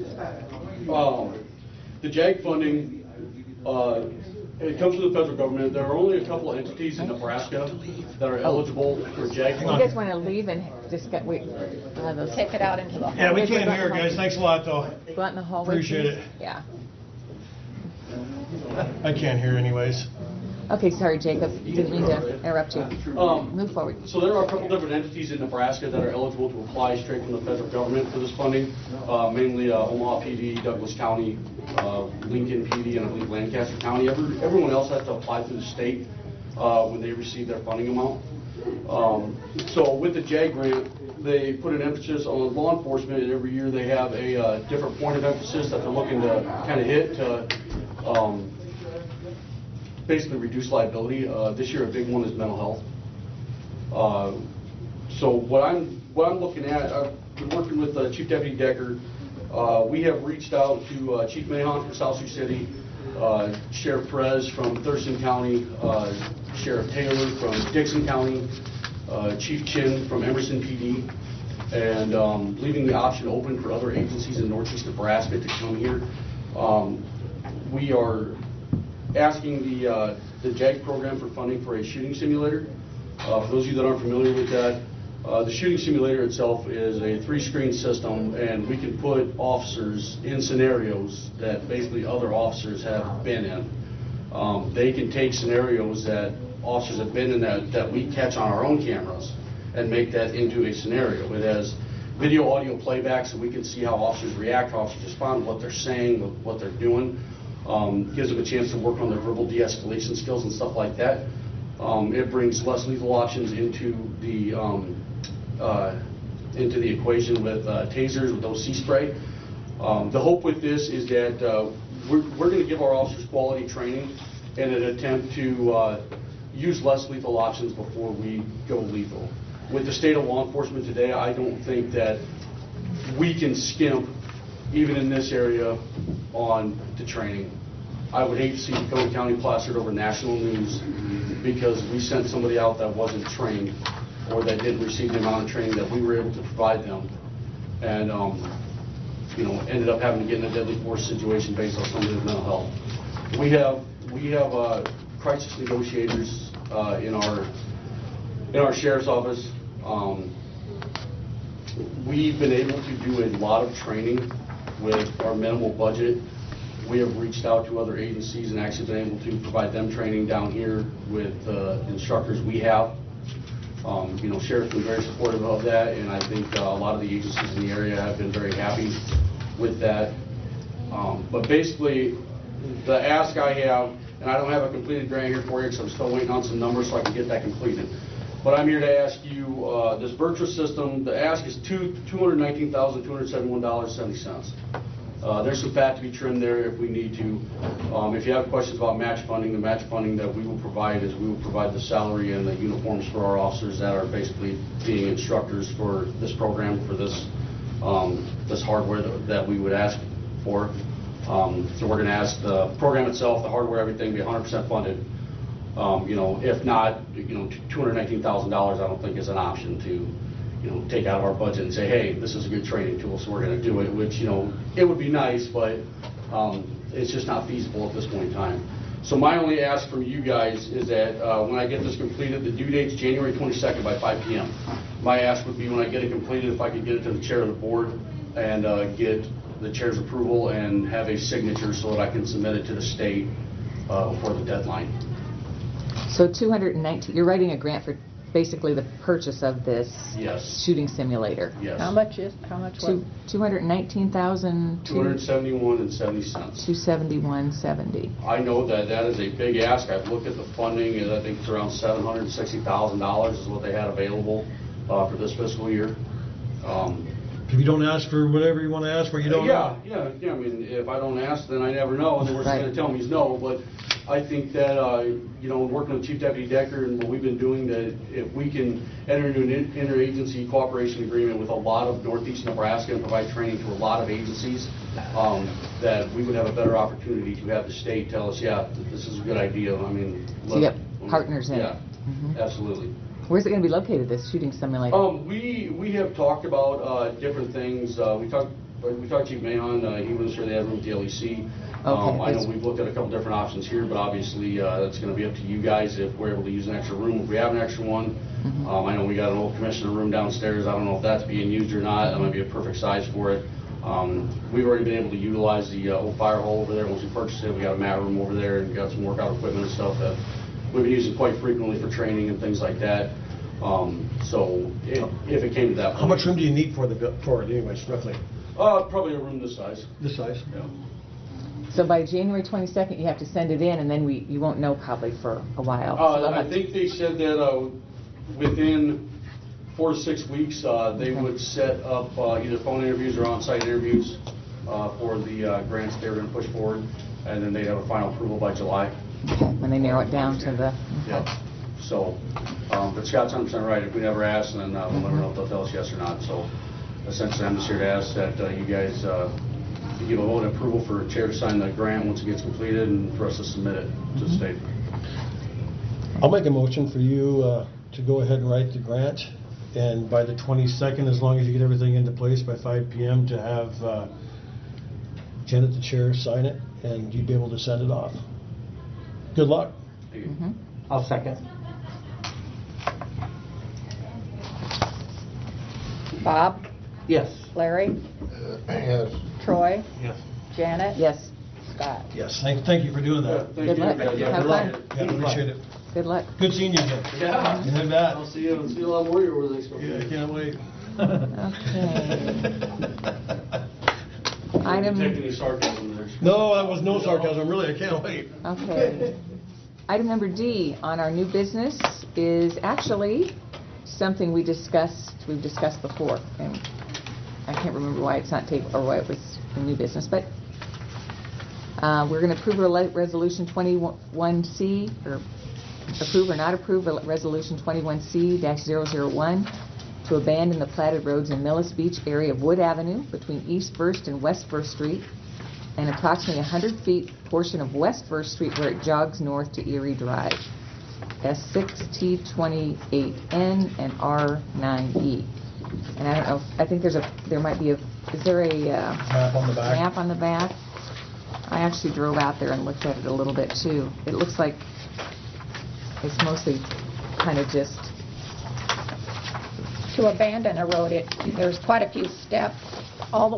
the JAG funding, it comes from the federal government. There are only a couple of entities in Nebraska that are eligible for JAG You funding. guys want to leave and just get, wait, those Take it out into the hall. Yeah, we can't hear, guys. Thanks a lot, though. go out in the hallway? Appreciate please? it. Yeah. I can't hear anyways. Okay, sorry, Jacob. Didn't mean to interrupt you. Move forward. So there are a couple different entities in Nebraska that are eligible to apply straight from the federal government for this funding, mainly Omaha PD, Douglas County, Lincoln PD, and I believe Lancaster County. Everyone else has to apply through the state when they receive their funding amount. So with the JAG grant, they put an emphasis on law enforcement, and every year they have a different point of emphasis that they're looking to kind of hit to basically reduce liability. This year, a big one is mental health. So what I'm looking at, I've been working with Chief Deputy Decker. We have reached out to Chief Mahon from South Sioux City, Sheriff Perez from Thurston County, Sheriff Taylor from Dixon County, Chief Chin from Emerson PD, and leaving the option open for other agencies in Northeast Nebraska to come here. We are asking the JAG program for funding for a shooting simulator. For those of you that aren't familiar with that, the shooting simulator itself is a 3-screen system, and we can put officers in scenarios that basically other officers have been in. They can take scenarios that officers have been in that we catch on our own cameras and make that into a scenario. It has video, audio playback, so we can see how officers react, how officers respond, what they're saying, what they're doing. Gives them a chance to work on their verbal de-escalation skills and stuff like that. It brings less lethal options into the equation with tasers, with OC spray. The hope with this is that we're going to give our officers quality training in an attempt to use less lethal options before we go lethal. With the state of law enforcement today, I don't think that we can skimp, even in this area, on the training. I would hate to see Dakota County plastered over national news because we sent somebody out that wasn't trained or that didn't receive the amount of training that we were able to provide them, and ended up having to get in a deadly force situation based on somebody's mental health. We have crisis negotiators in our sheriff's office. We've been able to do a lot of training with our minimal budget. We have reached out to other agencies and actually been able to provide them training down here with instructors we have. Sheriff's been very supportive of that, and I think a lot of the agencies in the area have been very happy with that. But basically, the ask I have, and I don't have a completed grant here for you because I'm still waiting on some numbers so I can get that completed. But I'm here to ask you, this Virtua system, the ask is $219,271.70. There's some fat to be trimmed there if we need to. If you have questions about match funding, the match funding that we will provide is we will provide the salary and the uniforms for our officers that are basically being instructors for this program, for this this hardware that we would ask for. So we're going to ask the program itself, the hardware, everything be 100% funded. If not, $219,000 I don't think is an option to take out of our budget and say, hey, this is a good training tool, so we're going to do it, which, it would be nice, but it's just not feasible at this point in time. So my only ask from you guys is that when I get this completed, the due date's January 22nd by 5 p.m. My ask would be when I get it completed, if I could get it to the chair of the board and get the chair's approval and have a signature so that I can submit it to the state before the deadline. So 219, you're writing a grant for basically the purchase of this shooting simulator. Yes. How much was? $219,000. $271.70. $271.70. I know that is a big ask. I've looked at the funding, and I think it's around $760,000 is what they had available for this fiscal year. If you don't ask for whatever you want to ask for, you don't know. Yeah, I mean, if I don't ask, then I never know, and the worst Right. thing to tell me is no, but I think that, working with Chief Deputy Decker and what we've been doing, that if we can enter into an interagency cooperation agreement with a lot of northeast Nebraska and provide training to a lot of agencies, that we would have a better opportunity to have the state tell us, yeah, this is a good idea. I mean, So you get partners in it. Yeah, absolutely. Where's it going to be located, this shooting simulator? We have talked about different things. We talked to Chief Mahon. He wasn't sure they had room at the LEC. I know we've looked at a couple different options here, but obviously that's going to be up to you guys if we're able to use an extra room. If we have an extra one, I know we got an old commissioner room downstairs. I don't know if that's being used or not. That might be a perfect size for it. We've already been able to utilize the old fire hall over there. Once we purchased it, we got a mat room over there and got some workout equipment and stuff that we've been using quite frequently for training and things like that. So if it came to that point. How much room do you need for it anyways, roughly? Probably a room this size. This size? Yeah. So by January 22nd, you have to send it in, and then you won't know probably for a while. I think they said that within 4 to 6 weeks, they would set up either phone interviews or on-site interviews for the grants they were going to push forward, and then they'd have a final approval by July. Okay, when they narrow it down to the... Yeah. So, but Scott's 100% right. If we never ask, then we'll never know if they'll tell us yes or not. So, essentially, I'm just here to ask that you guys give a vote of approval for a chair to sign the grant once it gets completed and for us to submit it to the state. I'll make a motion for you to go ahead and write the grant, and by the 22nd, as long as you get everything into place by 5 p.m., to have Janet, the chair, sign it, and you'd be able to send it off. Good luck. I'll second. Bob? Yes. Larry? Yes. Troy? Yes. Janet? Yes. Scott? Yes, thank you for doing that. Good luck. Have fun. Yeah, appreciate it. Good luck. Good seeing you again. Yeah. You have that. I'll see a lot more over the next couple Yeah, I days. can't wait. Okay. Item... Detect any sarcasm there. No, that was no sarcasm, really, I can't wait. Okay. Item number D on our new business is actually something we've discussed before, and I can't remember why it's not tabled or why it was a new business, but we're going to approve Resolution 21C, or approve or not approve Resolution 21C-001 to abandon the platted roads in Millis Beach area of Wood Avenue between East First and West First Street, and approximately 100 feet portion of West First Street where it jogs north to Erie Drive, S6, T28N, and R9E. And I don't know, I think there might be is there a Map on the back. map on the back? I actually drove out there and looked at it a little bit too. It looks like it's mostly kind of just... To abandon a road, there's quite a few steps. All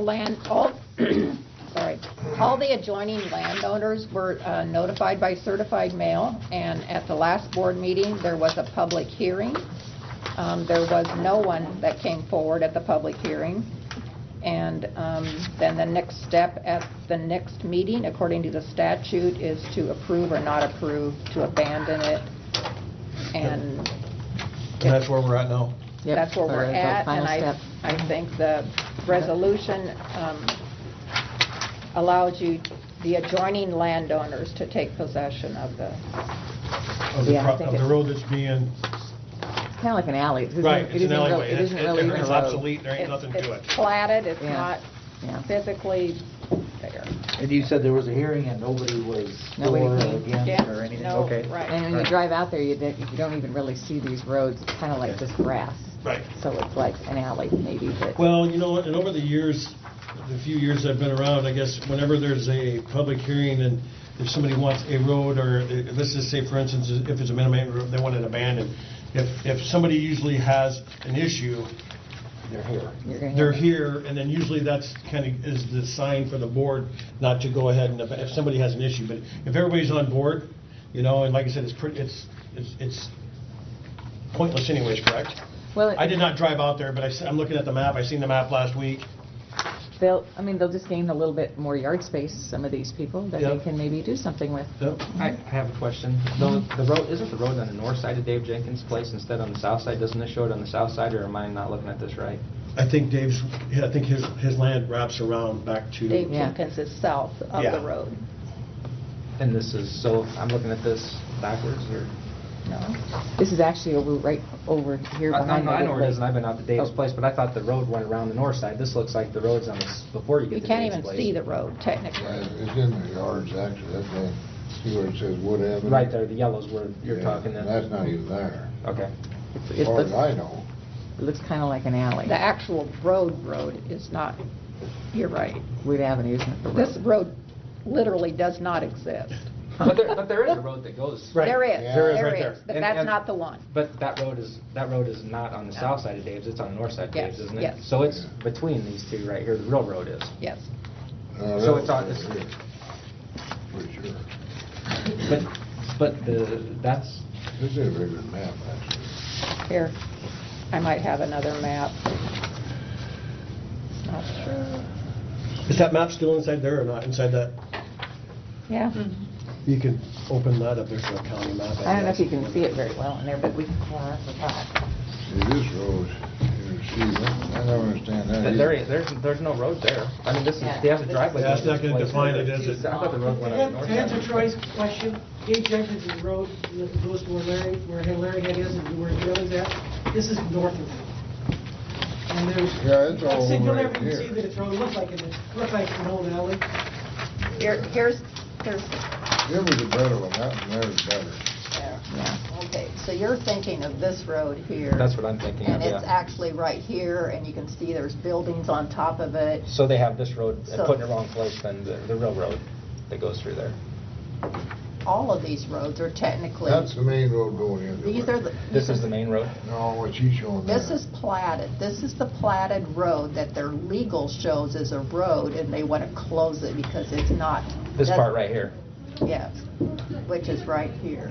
the adjoining landowners were notified by certified mail, and at the last board meeting, there was a public hearing. There was no one that came forward at the public hearing. And then the next step at the next meeting, according to the statute, is to approve or not approve, to abandon it. And That's where we're at now. Yep, that's where we're the at, final and step. I think the resolution allows you, the adjoining landowners, to take possession of the... Of the Yeah, I think of the it's- road that's being, It's kind of like an alley. It isn't- right, it it's an isn't real- alleyway. It isn't really even a It's road. obsolete, there ain't nothing to it. It's platted, it's Yeah. not Yeah. physically there. And you said there was a hearing and nobody was Nobody for or came. against or anything? No, Okay. right. And when you drive out there, you don't even really see these roads. It's kind of like just grass. Right. So it's like an alley maybe, but... Well, you know what, and over the years, the few years I've been around, I guess whenever there's a public hearing and if somebody wants a road, or let's just say, for instance, if it's a minimum road, they want it abandoned, if somebody usually has an issue, they're here. You're gonna They're hear here, and then usually that's kind of is the sign for the board not to go ahead and, if somebody has an issue. But if everybody's on board, you know, and like I said, it's pointless anyways, correct? Well, I did not drive out there, but I'm looking at the map. I seen the map last week. they'll just gain a little bit more yard space, some of these people, that they Yep. can maybe do something with. Yep. I have a question. The road, isn't the road on the north side of Dave Jenkins' place instead on the south side? Doesn't this show it on the south side, or am I not looking at this right? I think his land wraps around back to. Dave Yeah. Jenkins is south of Yeah. the road. And this is, so I'm looking at this backwards, or? No? This is actually right over here behind. I know where it is, and I've been out to Dave's Oh. place, but I thought the road went around the north side. This looks like the road's on this, before you You get to can't Dave's even place. see the road technically. It's in the yards, actually, that's right. See where it says Wood Avenue? Right there, the yellow's where you're Yeah, talking and then. that's not even there, Okay. as far as I know. It looks kind of like an alley. The actual road is not, you're right. Wood Avenue isn't the road. This road literally does not exist. But there is a road that goes. Right. There is, Yeah. There is there right there. is, but And- that's and- not the one. But that road is not on the south side of Dave's, it's on the north side of Yes, Dave's, isn't it? yes. So it's between these two right here, the real road is. Yes. So it's on- Right here. Pretty sure. But that's, This is a very good map, actually. Here, I might have another map. Not sure. Is that map still inside there or not? Inside that? Yeah. You can open that up. There's a county map. I don't know if you can see it very well in there, but yeah, that's the top. See, this road, you see, I don't understand that. there's no road there. I mean, this is, Yeah. he has a driveway. Yeah, it's not to his gonna place. define it, is it? I thought the road went on the north To answer side. Troy's question, Dave Jenkins' road that goes to where Larry Head is and where Billings at, this is north of it. And there's, Yeah, it's all I said, you'll right never even here. see that it's road, it looks like an old alley. Here's, It was a better one, that one there's better. Yeah. okay, so you're thinking of this road here. That's what I'm thinking of, And it's yeah. actually right here, and you can see there's buildings on top of it. So they have this road So- put in the wrong place than the real road that goes through there. All of these roads are technically, That's the main road going in. these are the. This is the main road? No, what she's showing there. This is platted. This is the platted road that their legal shows as a road, and they want to close it because it's not. This that- part right here. Yes, which is right here.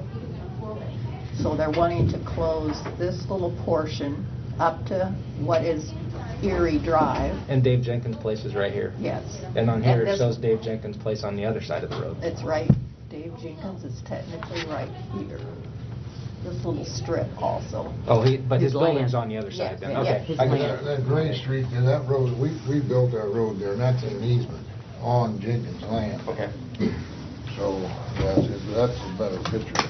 So they're wanting to close this little portion up to what is Erie Drive. And Dave Jenkins' place is right here. Yes. And on here, it this- shows Dave Jenkins' place on the other side of the road. It's right, Dave Jenkins is technically right here. This little strip also. Oh, but his His land. building's on the other side then, Yeah, okay. his I get land. it. That Gray Street, and that road, we built that road there, and that's an easement on Jenkins' land. Okay. So, yes, that's a better picture.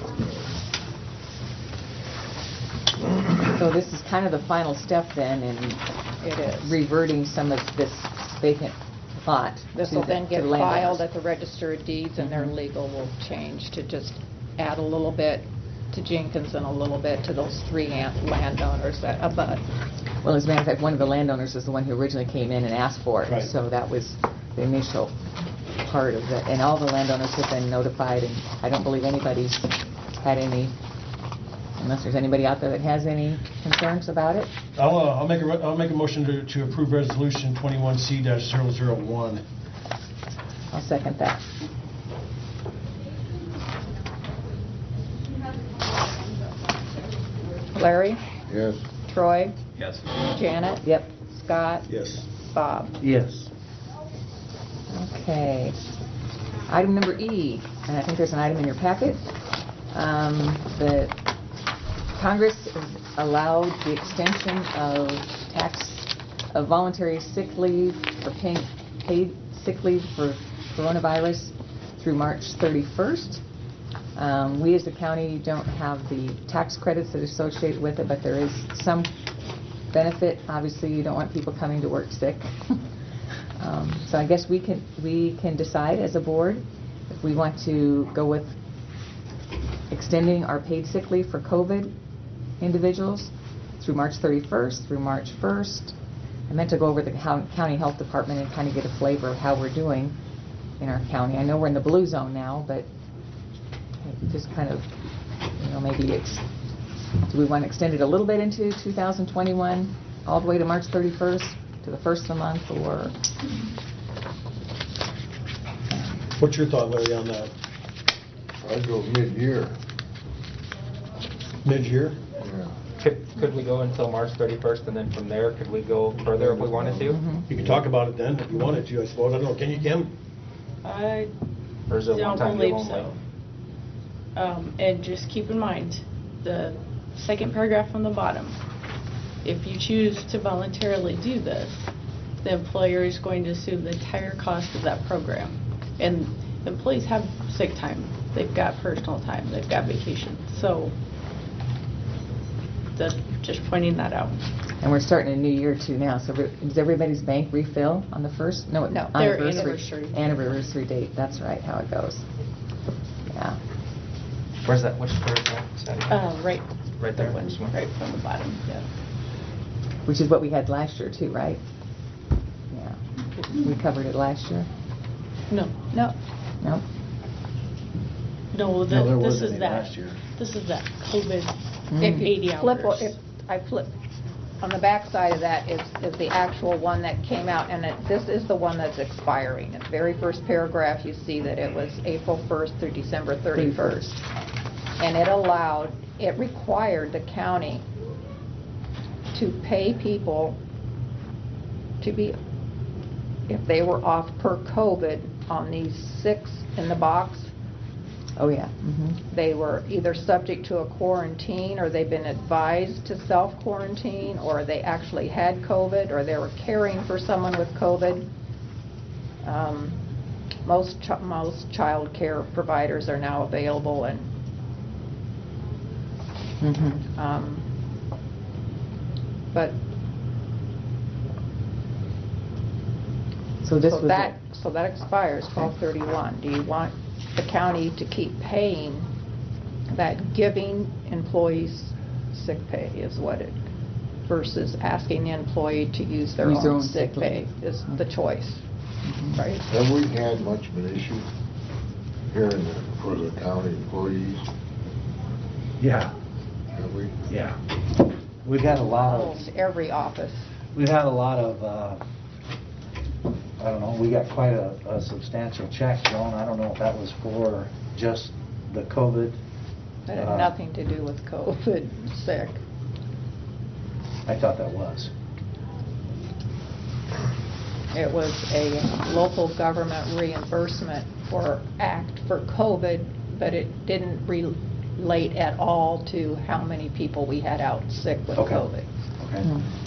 So this is kind of the final step then in It is. reverting some of this vacant lot. This to will the- then to get the landowners. filed at the Register of Deeds, and their legal will change to just add a little bit to Jenkins and a little bit to those three landowners that abut. Well, as a matter of fact, one of the landowners is the one who originally came in and asked for it. Right. So that was the initial part of it. And all the landowners have been notified, and I don't believe anybody's had any, unless there's anybody out there that has any concerns about it. I'll make a motion to approve resolution 21C-001. I'll second that. Larry? Yes. Troy? Yes. Janet? Yep. Scott? Yes. Bob? Yes. Okay. Item number E, and I think there's an item in your packet. The Congress has allowed the extension of voluntary sick leave or paid sick leave for coronavirus through March 31st. We as the county don't have the tax credits that are associated with it, but there is some benefit. Obviously, you don't want people coming to work sick. So I guess we can decide as a board if we want to go with extending our paid sick leave for COVID individuals through March 31st, through March 1st. I meant to go over the county health department and kind of get a flavor of how we're doing in our county. I know we're in the blue zone now, but just kind of, maybe do we want to extend it a little bit into 2021, all the way to March 31st, to the first of the month, or? What's your thought, Larry, on that? I'd go mid-year. Mid-year? Yeah. Could we go until March 31st, and then from there, could we go further if we wanted to? You can talk about it then, if you wanted to, I suppose. I don't know, can you, Kim? I Or is it don't one-time deal believe only? so. And just keep in mind, the second paragraph from the bottom, If you choose to voluntarily do this, the employer is going to assume the entire cost of that program. And employees have sick time, they've got personal time, they've got vacation. So, just pointing that out. And we're starting a new year too now, so does everybody's bank refill on the first? No, No, their anniversary. Anniversary date, that's right, how it goes. Yeah. Where's that? Where is that? Is that Right there? one, This one? right from the bottom, yeah. Which is what we had last year too, right? Yeah. We covered it last year? No, No, No? No, there this wasn't is any that. last year. This is that COVID if you 80 flip, hours. if I flip, on the back side of that is the actual one that came out, and this is the one that's expiring. In the very first paragraph, you see that it was April 1st through December 31st. And it required the county to pay people to be, if they were off per COVID on these 6 in the box, Oh, yeah. they were either subject to a quarantine, or they've been advised to self-quarantine, or they actually had COVID, or they were caring for someone with COVID. Most child care providers are now available, and but So this was that expires 12/31. Do you want the county to keep paying that, giving employees sick pay is what it, versus asking the employee to use their own sick pay is the choice, right? Have we had much of an issue here for the county employees? Yeah, Have we? yeah. We've had a lot of, Almost every office. we've had a lot of, I don't know, we got quite a substantial check, Joan. I don't know if that was for just the COVID. That had nothing to do with COVID sick. I thought that was. It was a local government reimbursement for COVID, but it didn't relate at all to how many people we had out sick with COVID. Okay.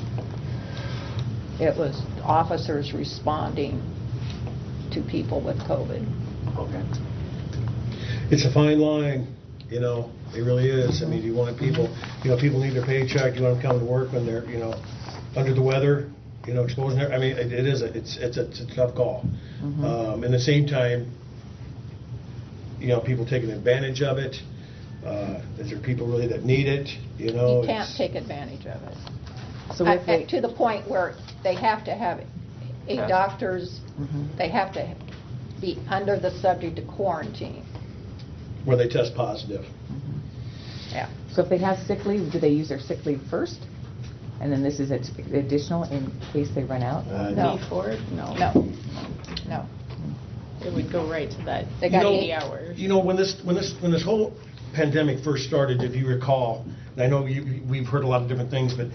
It was officers responding to people with COVID. Okay. It's a fine line, it really is. I mean, you want people, people need their paycheck, you want them coming to work when they're, under the weather, exposing their, I mean, it's a tough call. At the same time, people taking advantage of it. Is there people really that need it, You can't take advantage of it. So To the point where they have to have a doctor's, they have to be under the subject of quarantine. where they test positive. Yeah. So if they have sick leave, do they use their sick leave first? And then this is additional in case they run out? No. Before? No. No. It would go right to that They got 80 hours. When this whole pandemic first started, if you recall, and I know we've heard a lot of different things, but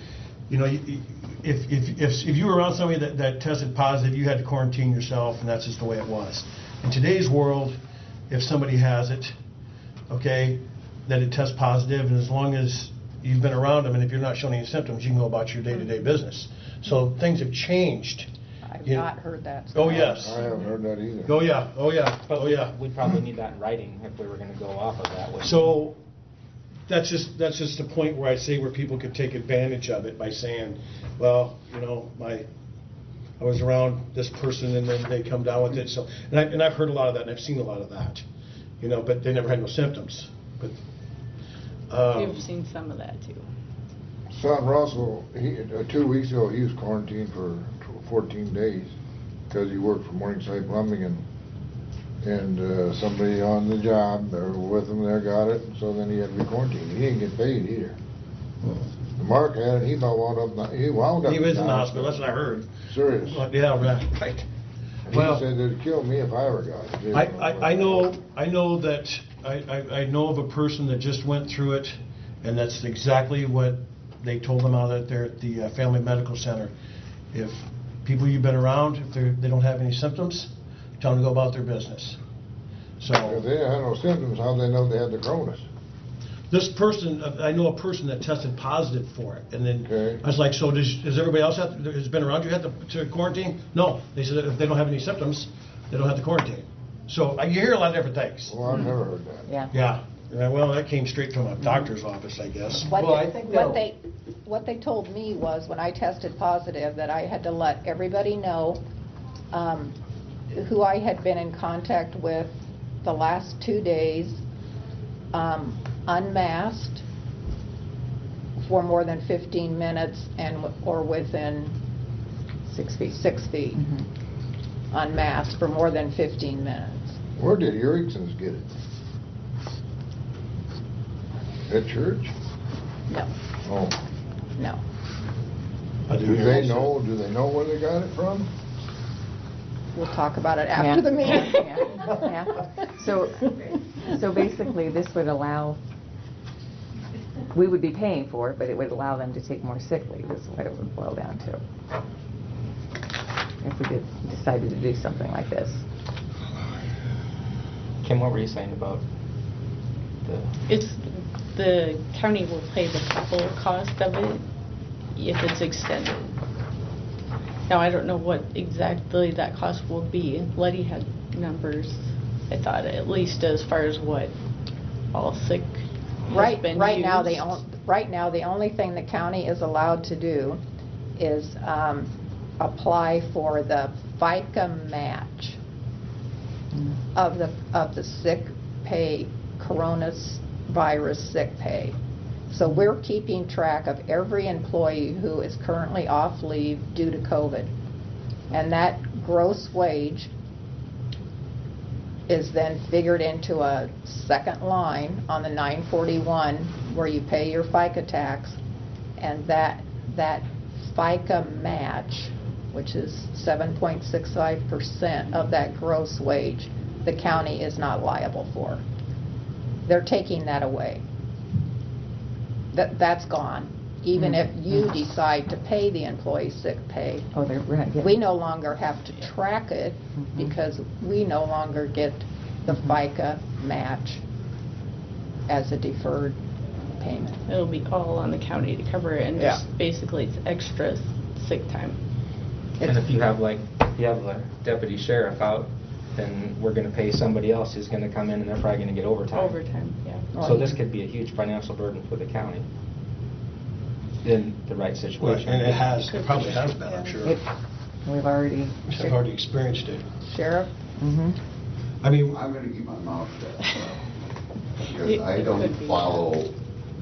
if you were around somebody that tested positive, you had to quarantine yourself, and that's just the way it was. In today's world, if somebody has it, that it tests positive, and as long as you've been around them, and if you're not showing any symptoms, you can go about your day-to-day business. So things have changed. I've not heard that. Oh, yes. I haven't heard that either. Oh, yeah. We'd probably need that in writing if we were going to go off of that. So that's just the point where I say where people could take advantage of it by saying, well, I was around this person, and then they come down with it. So, and I've heard a lot of that, and I've seen a lot of that, but they never had no symptoms. But You've seen some of that too. Son Russell, 2 weeks ago, he was quarantined for 14 days because he worked for Morningside Plumbing, and somebody on the job or with him there got it, so then he had to be quarantined. He didn't get paid either. Mark had it. He wound up. He was in the hospital. That's what I heard. Serious. Yeah, right. He said it'd kill me if I ever got it. I know that I know of a person that just went through it, and that's exactly what they told them out there at the Family Medical Center. If people you've been around, if they don't have any symptoms, tell them to go about their business. So if they had no symptoms, how do they know they had the coronas? this person, I know a person that tested positive for it, and then Okay. I was like, so does everybody else has been around you had to quarantine? No, they said if they don't have any symptoms, they don't have to quarantine. So you hear a lot of different things. Well, I've never heard that. Yeah. Yeah. Well, that came straight from a doctor's office, I guess. What Well, they- I think what they told me was, when I tested positive, that I had to let everybody know who I had been in contact with the last 2 days, unmasked for more than 15 minutes or within 6 feet. 6 feet, unmasked for more than 15 minutes. Where did Erickson's get it? At church? No, Oh. no. Do they know where they got it from? We'll talk about it after the meeting. Yeah. So basically, this would allow, we would be paying for it, but it would allow them to take more sick leave, is what it would boil down to. If we decided to do something like this. Kim, what were you saying about The county will pay the full cost of it if it's extended. Now, I don't know what exactly that cost will be. Letty had numbers, I thought, at least as far as what all sick has been Right now, used. the only thing the county is allowed to do is apply for the FICA match of the sick pay, coronavirus sick pay. So we're keeping track of every employee who is currently off leave due to COVID. And that gross wage is then figured into a second line on the 941 where you pay your FICA tax, and that FICA match, which is 7.65% of that gross wage, the county is not liable for. They're taking that away. That's gone. Even if you decide to pay the employee sick pay, Oh, we're not getting. we no longer have to track it because we no longer get the FICA match as a deferred payment. It'll be all on the county to cover it, and just basically it's extra sick time. And if you have a deputy sheriff out, then we're going to pay somebody else who's going to come in, and they're probably going to get overtime. Overtime, yeah. So this could be a huge financial burden for the county in the right situation. And it probably has been, I'm sure. We've already. I've already experienced it. Sheriff? I mean, I'm going to keep my mouth shut. Because I don't follow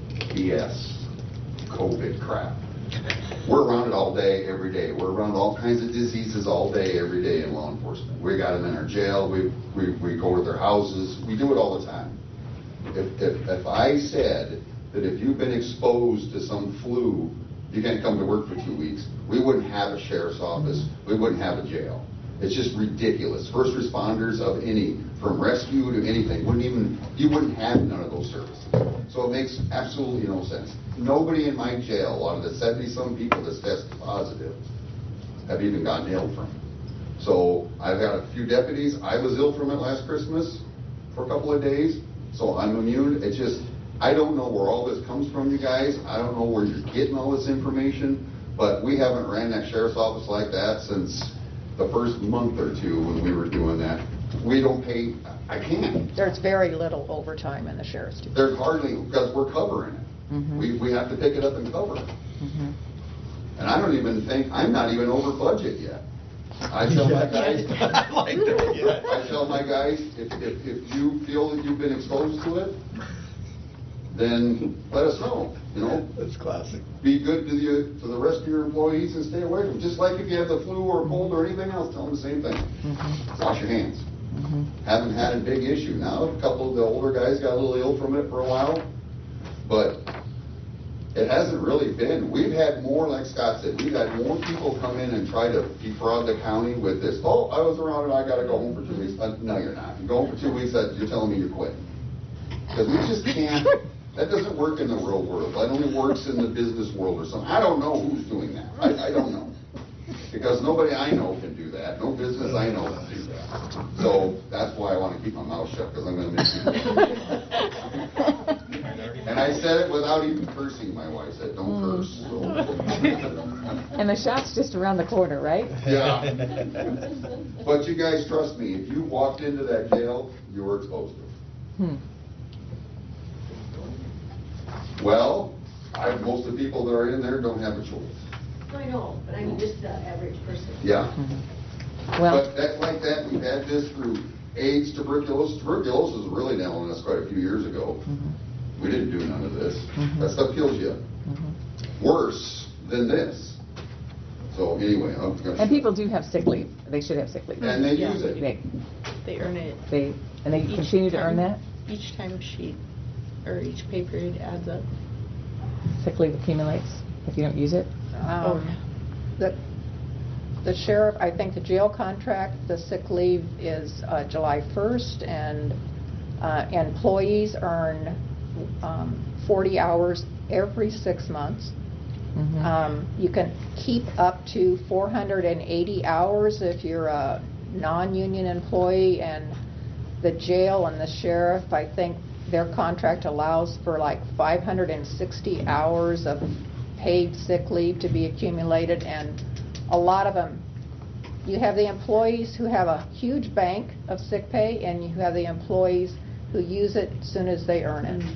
BS COVID crap. We're around it all day, every day. We're around all kinds of diseases all day, every day in law enforcement. We got them in our jail. We go to their houses. We do it all the time. If I said that if you've been exposed to some flu, you can't come to work for 2 weeks, we wouldn't have a sheriff's office. We wouldn't have a jail. It's just ridiculous. First responders of any, from rescue to anything, you wouldn't have none of those services. So it makes absolutely no sense. Nobody in my jail, out of the 70-some people that's tested positive, have even gotten ill from it. So I've got a few deputies. I was ill from it last Christmas for a couple of days, so I'm immune. It's just, I don't know where all this comes from, you guys. I don't know where you're getting all this information, but we haven't ran that sheriff's office like that since the first month or two when we were doing that. We don't pay, I can't. There's very little overtime in the sheriff's department. There's hardly, because we're covering it. We have to pick it up and cover it. And I don't even think, I'm not even over budget yet. I tell my guys, I tell my guys, if you feel that you've been exposed to it, then let us know, you know? That's classic. Be good to the rest of your employees and stay away from them. Just like if you have the flu or cold or anything else, tell them the same thing. Wash your hands. Haven't had a big issue. Now, a couple of the older guys got a little ill from it for a while, but it hasn't really been. We've had more, like Scott said, we've had more people come in and try to defraud the county with this, oh, I was around and I got to go home for 2 weeks. No, you're not. You go home for 2 weeks, you're telling me you're quitting. Because we just can't. That doesn't work in the real world. That only works in the business world or something. I don't know who's doing that. I don't know. Because nobody I know can do that. No business I know can do that. So that's why I want to keep my mouth shut, because I'm going to make you. And I said it without even cursing. My wife said, don't curse. So. And the shop's just around the corner, right? Yeah. But you guys trust me, if you walked into that jail, you were exposed to it. Well, most of the people that are in there don't have a choice. I know, but I mean just the average person. Yeah. Well, But that's like that. We've had this through AIDS, tuberculosis. Tuberculosis was really nailing us quite a few years ago. We didn't do none of this. That stuff kills you. Worse than this. So anyway, I'm going to... and people do have sick leave. They should have sick leave. And they use it. They earn it. And they continue to earn that? Each time sheet, or each pay period adds up. Sick leave accumulates if you don't use it? The sheriff, I think the jail contract, the sick leave is July 1st, and employees earn 40 hours every 6 months. You can keep up to 480 hours if you're a non-union employee, and the jail and the sheriff, I think their contract allows for like 560 hours of paid sick leave to be accumulated, and a lot of them, you have the employees who have a huge bank of sick pay, and you have the employees who use it as soon as they earn it.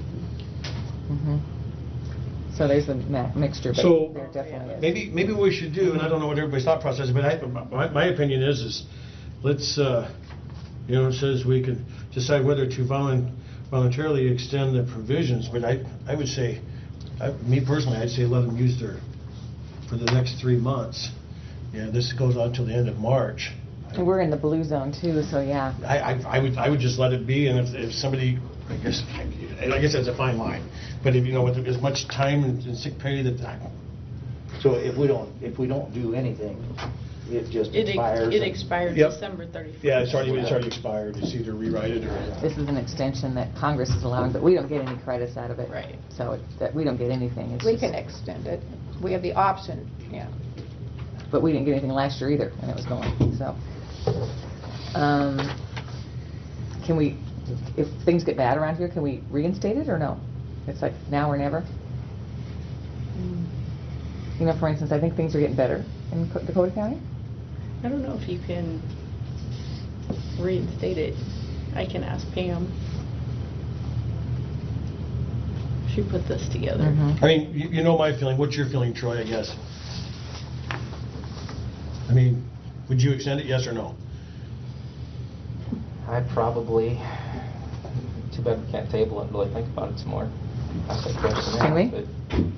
So there's a mixture, but So there definitely is. maybe what we should do, and I don't know what everybody's thought process is, but my opinion is let's, it says we can decide whether to voluntarily extend the provisions, but I would say, me personally, I'd say let them use for the next 3 months. Yeah, this goes on till the end of March. And we're in the blue zone too, so yeah. I would just let it be, and if somebody, I guess that's a fine line. But if with as much time and sick pay that. So if we don't do anything, it just expires. It expired December 31st. Yeah, it's already expired. It's either rewrite it or. This is an extension that Congress is allowing, but we don't get any credits out of it. Right. So we don't get anything. We can extend it. We have the option, yeah. But we didn't get anything last year either, and it was going. So, can we, if things get bad around here, can we reinstate it or no? It's like now or never. For instance, I think things are getting better in Dakota County. I don't know if you can reinstate it. I can ask Pam. She put this together. I mean, you know my feeling. What's your feeling, Troy, I guess? I mean, would you extend it, yes or no? I'd probably, too bad we can't table it and really think about it some more. Ask that question Can we? but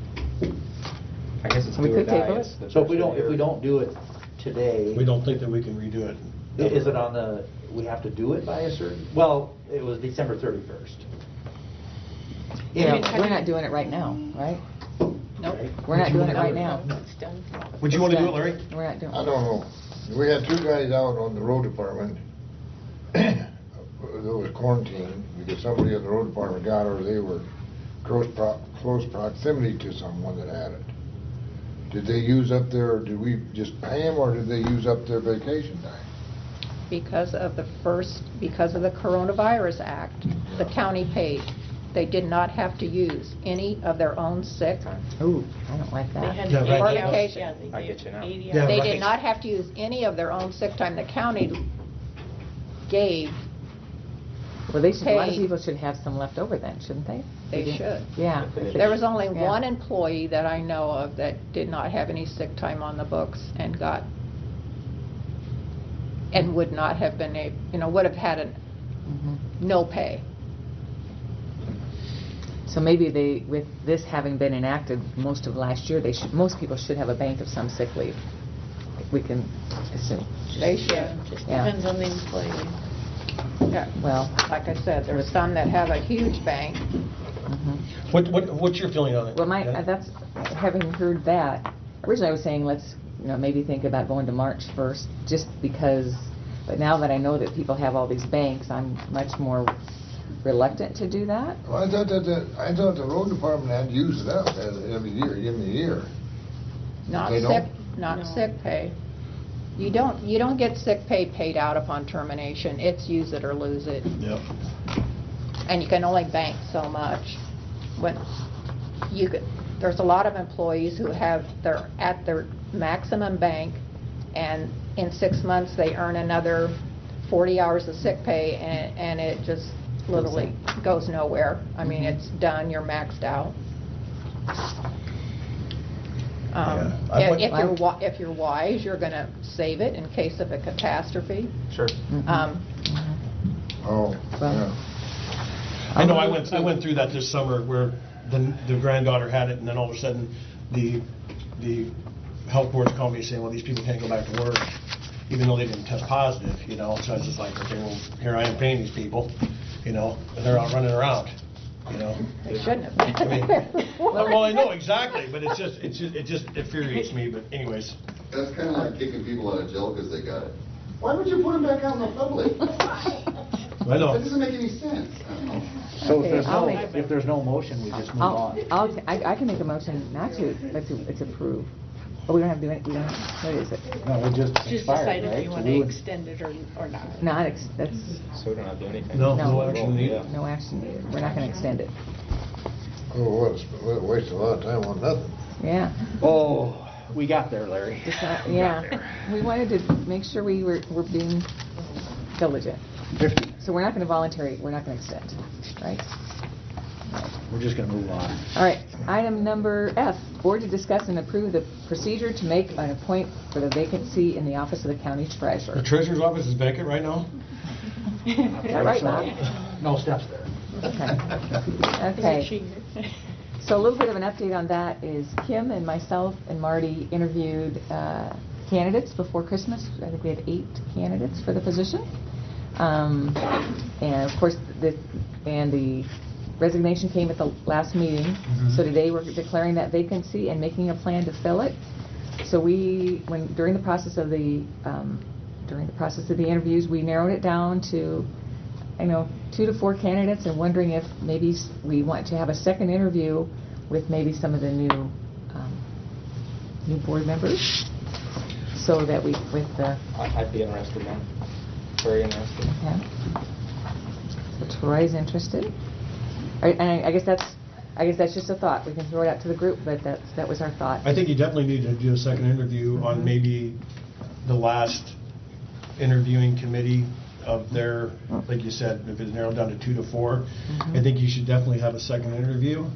I guess it's We do or could die. table it. It's the So if first we year. don't do it today, We don't think that we can redo it. is it on we have to do it by a certain, well, it was December 31st. Yeah, we're not doing it right now, right? Nope. We're not doing it right now. It's done. Would you want to do it, Larry? We're not doing it. I don't know. We had 2 guys out on the road department. There was quarantine because somebody in the road department got it, or they were close proximity to someone that had it. Did they use up their, did we just pay them, or did they use up their vacation time? Because of the Coronavirus Act, the county paid. They did not have to use any of their own sick. Ooh, I don't like They that. had Yeah, 80 right. hours. Vacation. Yeah, they I gave get you now. 80 Yeah, hours. They right. did not have to use any of their own sick time. The county gave. Well, a lot of Pay. people should have some left over then, shouldn't they? They should. Yeah. There was only Yeah. one employee that I know of that did not have any sick time on the books and would not have been would have had no pay. So maybe with this having been enacted most of last year, most people should have a bank of some sick leave. We can assume. They should. Yeah, just Yeah. depends on the employee. Yeah. Well, Like I said, there were some that have a huge bank. What's your feeling on it? well, Yeah. that's having heard that. Originally, I was saying let's maybe think about going to March 1st, just because. But now that I know that people have all these banks, I'm much more reluctant to do that. Well, I thought the road department had to use it up every year, give me a year. Not They sick, don't? not sick pay. You don't get sick pay paid out upon termination. It's use it or lose it. Yep. And you can only bank so much. when there's a lot of employees who have at their maximum bank, and in 6 months they earn another 40 hours of sick pay, and it just literally goes nowhere. I mean, it's done, you're maxed out. If you're wise, you're going to save it in case of a catastrophe. Sure. Oh, yeah. I know I went through that this summer where the granddaughter had it, and then all of a sudden the health boards called me saying, well, these people can't go back to work, even though they didn't test positive, you know. So I was just like, okay, well, here I am paying these people, you know, and they're out running around, you know. They shouldn't have been. I mean, well, I know exactly, but it just infuriates me. But anyways, That's kind of like kicking people out of jail because they got it. Why would you put them back out in the public? I know. That doesn't make any sense. I don't know. So Okay, if there's no motion, we just move on. I can make a motion not to, let's approve. But we don't have to do it, what is it? No, it just Just expired, decide if right? you So want we to would- extend it or not. No, that's, So we don't have to do anything. no action needed. no action needed. We're not going to extend it. Oh, what, waste a lot of time on nothing. Yeah. Oh, we got there, Larry. Just not- Yeah. We wanted to make sure we were being diligent. 50. So we're not going to we're not going to extend, right? We're just going to move on. All right, item number F, board to discuss and approve the procedure to make an appointment for the vacancy in the office of the county The treasurer. treasurer's office is vacant right now? Is that right, Bob? No steps there. Okay. So a little bit of an update on that is Kim and myself and Marty interviewed candidates before Christmas. I think we had 8 candidates for the position. And of course, the resignation came at the last meeting. Mm-hmm. So today we're declaring that vacancy and making a plan to fill it. So during the process of the interviews, we narrowed it down to 2 to 4 candidates, and wondering if maybe we want to have a second interview with maybe some of the new board members, so that I'd be interested in that. Very interested. Yeah. So Troy's interested. And I guess that's just a thought. We can throw it out to the group, but that was our thought. I think you definitely need to do a second interview on maybe the last interviewing committee of their, like you said, if it's narrowed down to 2 to 4, I think you should definitely have a second interview.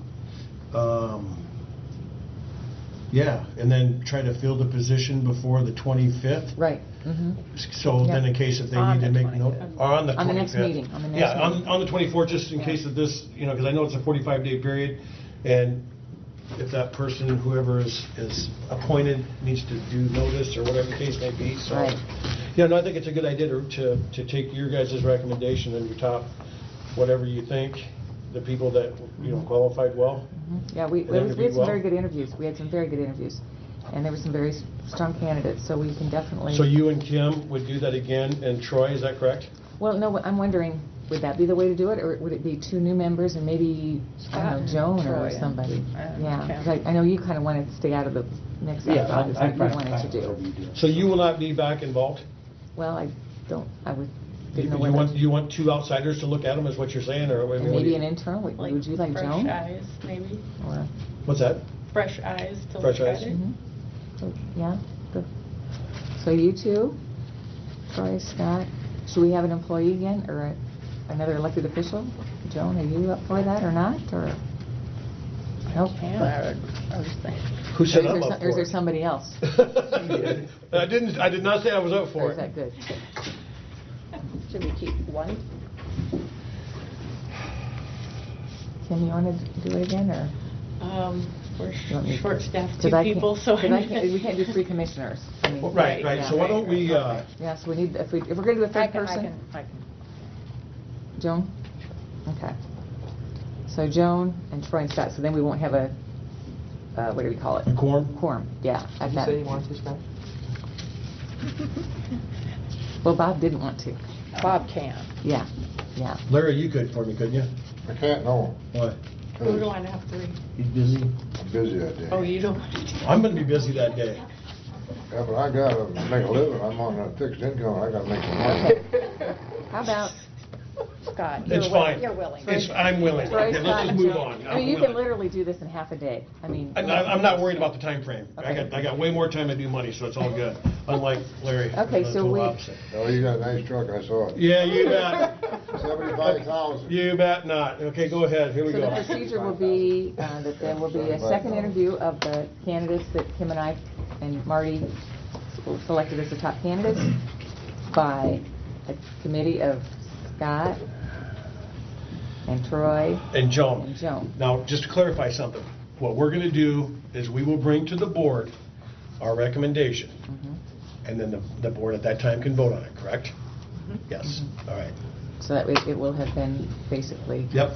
Yeah, and then try to fill the position before the 25th. Right. So then in case if they need to make note, or on the 25th. On the next meeting. Yeah, on the 24th, just in case of this, because I know it's a 45-day period, and if that person, whoever is appointed, needs to do notice or whatever the case may be. So, Right. I think it's a good idea to take your guys' recommendation and your top, whatever you think, the people that qualified well. Yeah, we had some very good interviews. We had some very good interviews, and there were some very strong candidates. So we can definitely. So you and Kim would do that again, and Troy, is that correct? Well, no, I'm wondering, would that be the way to do it, or would it be 2 new members and maybe, I don't know, Joan or somebody? Yeah, 'cause I know you kind of wanted to stay out of the mix. Yeah, That's what you wanted to do. So you will not be back involved? Well, didn't know You whether. want 2 outsiders to look at them, is what you're saying, or And maybe an internal, would you like fresh Joan? eyes, maybe. Or, What's that? Fresh eyes to Fresh look eyes. at it. So, yeah. So you 2, Troy, Scott, should we have an employee again, or another elected official? Joan, are you up for that or not, or? Nope. Who said Or I'm is up there- for Or is there it? somebody else? I did not say I was up for Or it. is that good? Should we keep 1? Kim, you want to do it again, or? We're You want me- short-staffed 'Cause 2 I can't- people, so 'cause we can't do 3 commissioners. I mean, Right. yeah. So why don't we, Yeah, so we need, if we're going to do a third person? I can. Joan? Okay. So Joan and Troy and Scott, so then we won't have a, what do we call it? a quorum? Quorum, yeah. Did you say you wanted to, Scott? Well, Bob didn't want to. Bob can. Yeah. Larry, you could for me, couldn't you? I can't, no. What? we don't want to have 3. He's busy. I'm busy that day. Oh, you don't want to do I'm going to be busy that day. Yeah, but I gotta make a living. I'm on a fixed income. I gotta make some money. How about Scott, It's fine. you're willing. I'm willing. Troy, Okay, Scott, let's just and move Joe. on. I mean, you can literally do this in half a day. I mean. I'm not worried about the time frame. Okay. I got way more time to do money, so it's all good. Unlike Larry. Okay, so total we- opposite. Oh, you got a nice truck, I saw it. Yeah, you bet. 75,000. You bet not. Okay, go ahead. Here we So the go. procedure will be that there will be a second interview of the candidates that Kim and I and Marty selected as the top candidates by a committee of Scott and Troy And Joan. and Joan. Now, just to clarify something, what we're going to do is we will bring to the board our recommendation, and then the board at that time can vote on it, correct? Yes. All right. So that it will have been basically. Yep.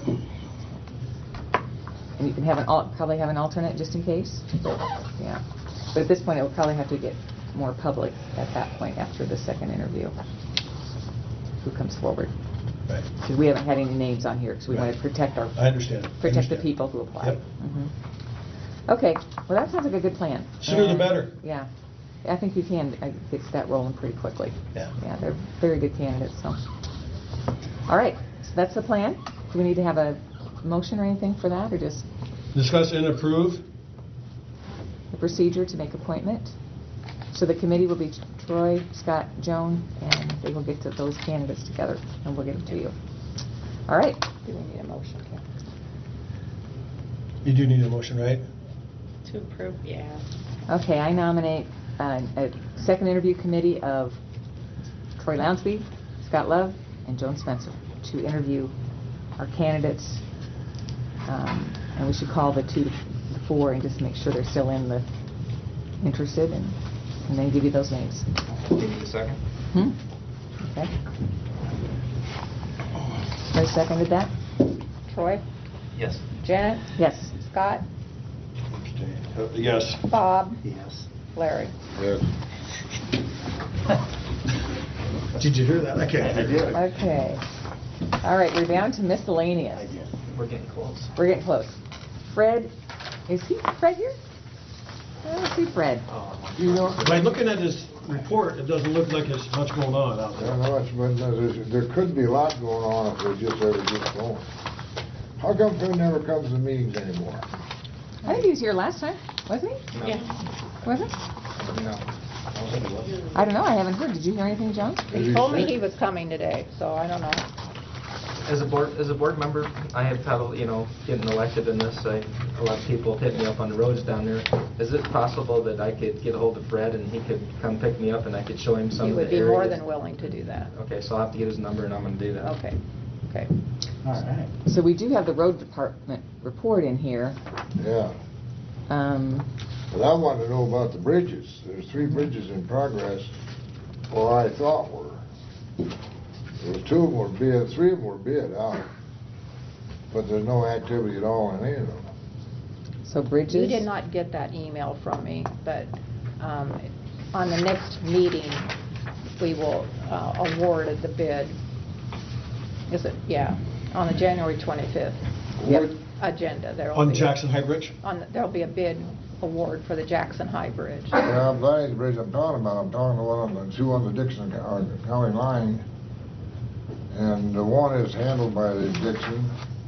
And you can have probably have an alternate just in case. Yeah. But at this point, it will probably have to get more public at that point after the second interview. Who comes forward? Right. Because we haven't had any names on here because we want to protect our. I understand. Protect the people who apply. Yep. Okay. Well, that sounds like a good plan. Sooner the And, better. Yeah. I think you can get that rolling pretty quickly. Yeah. Yeah, they're very good candidates. So. All right. So that's the plan. Do we need to have a motion or anything for that, or just Discuss and approve. the procedure to make appointment? So the committee will be Troy, Scott, Joan, and they will get to those candidates together, and we'll get them to you. All right. Do we need a motion, Kim? You do need a motion, right? To approve, yeah. Okay, I nominate a second interview committee of Troy Lounsby, Scott Love, and Joan Spencer to interview our candidates. And we should call the 2 to 4 and just make sure they're still interested, and then give you those names. Do you need a second? Okay. Who seconded that? Troy, Yes. Janet, Yes. Scott, Yes. Bob, Yes. Larry. Yes. Did you hear that? I can't. I did. Okay. All right, we're down to miscellaneous. We're getting close. We're getting close. Fred, is Fred here? I don't see Fred. You know, By looking at this report, it doesn't look like there's much going on out I there. don't know much, but there could be a lot going on if they just ever get going. How come Fred never comes to meetings anymore? I think he was here last time, wasn't he? No. Yeah. Wasn't? No. I don't think it was. I don't know. I haven't heard. Did you hear anything, John? Is He told me sick? he was coming today, so I don't know. As a board member, I have had, getting elected in this, a lot of people hit me up on the roads down there. Is it possible that I could get a hold of Fred and he could come pick me up and I could show him some He of the would areas? be more than willing to do that. Okay, so I'll have to get his number and I'm going to do that. Okay, okay. All right. So we do have the road department report in here. Yeah. But I want to know about the bridges. There's 3 bridges in progress, or I thought were. There was 2 of them were bid, 3 of them were bid out. But there's no activity at all in any of them. So bridges. You did not get that email from me, but on the next meeting, we will award the bid. Is it? Yeah, on the January 25th Yep. agenda. There will On be Jackson High Bridge? There'll be a bid award for the Jackson High Bridge. Yeah, that ain't the bridge I'm talking about. I'm talking about the 2 on the Dixon County line. And the one is handled by the Dixon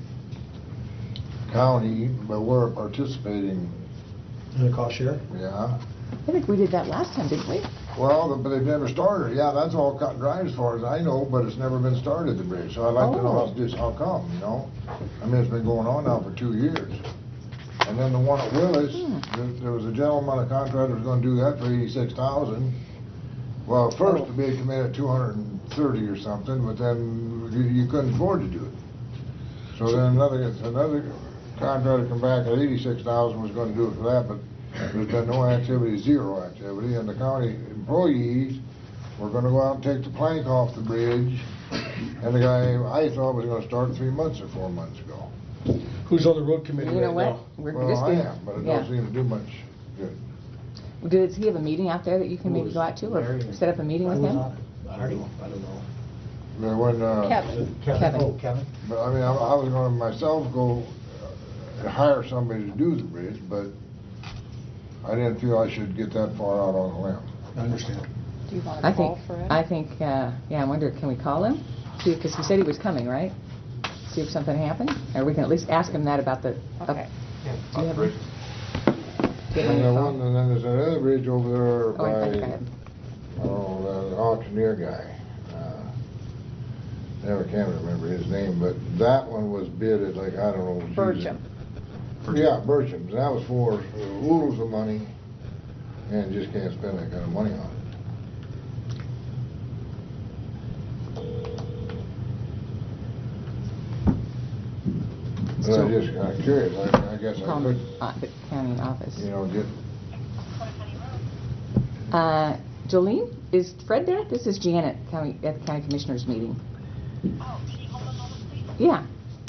County, but we're participating, In the cost share? yeah. I think we did that last time, didn't we? Well, but they've never started. Yeah, that's all cut and dried as far as I know, but it's never been started, the bridge. So I'd like to know how come, I mean, it's been going on now for 2 years. And then the one at Willis, there was a gentleman, a contractor was gonna do that for 86,000. Well, at first the bid came in at 230 or something, but then you couldn't afford to do it. So then another contractor come back at 86,000, was gonna do it for that, but there's been no activity, 0 activity, and the county employees were gonna go out and take the plank off the bridge, and the guy, I thought was gonna start 3 months or 4 months ago. Who's on the road committee You know right what? now? We're Well, just I gonna- am, but it yeah. don't seem to do much good. Does he have a meeting out there that you can maybe go out to, or set up a meeting with him? I don't know. But when, Kevin. Kevin. Oh, Kevin. but I mean, I was gonna myself go hire somebody to do the bridge, but I didn't feel I should get that far out on a limb. I understand. Do you want I to call think, Fred? I think, I wonder, can we call him? See, because he said he was coming, right? See if something happened? Or we can at least ask him that about the... Okay. Do you have one? Do you have And one the on one, your and then there's another bridge over there phone? Oh, I think I by, have. the auctioneer guy. Never can remember his name, but that one was bid at like, I don't know. Burcham. Yeah, Burcham's. And that was for oodles of money, and just can't spend that kind of money on it. But I'm just kind of curious. I guess I could, The county office. get. Jolene, is Fred there? This is Janet, at the county commissioners meeting. Oh, can you hold on a moment, please? Yeah.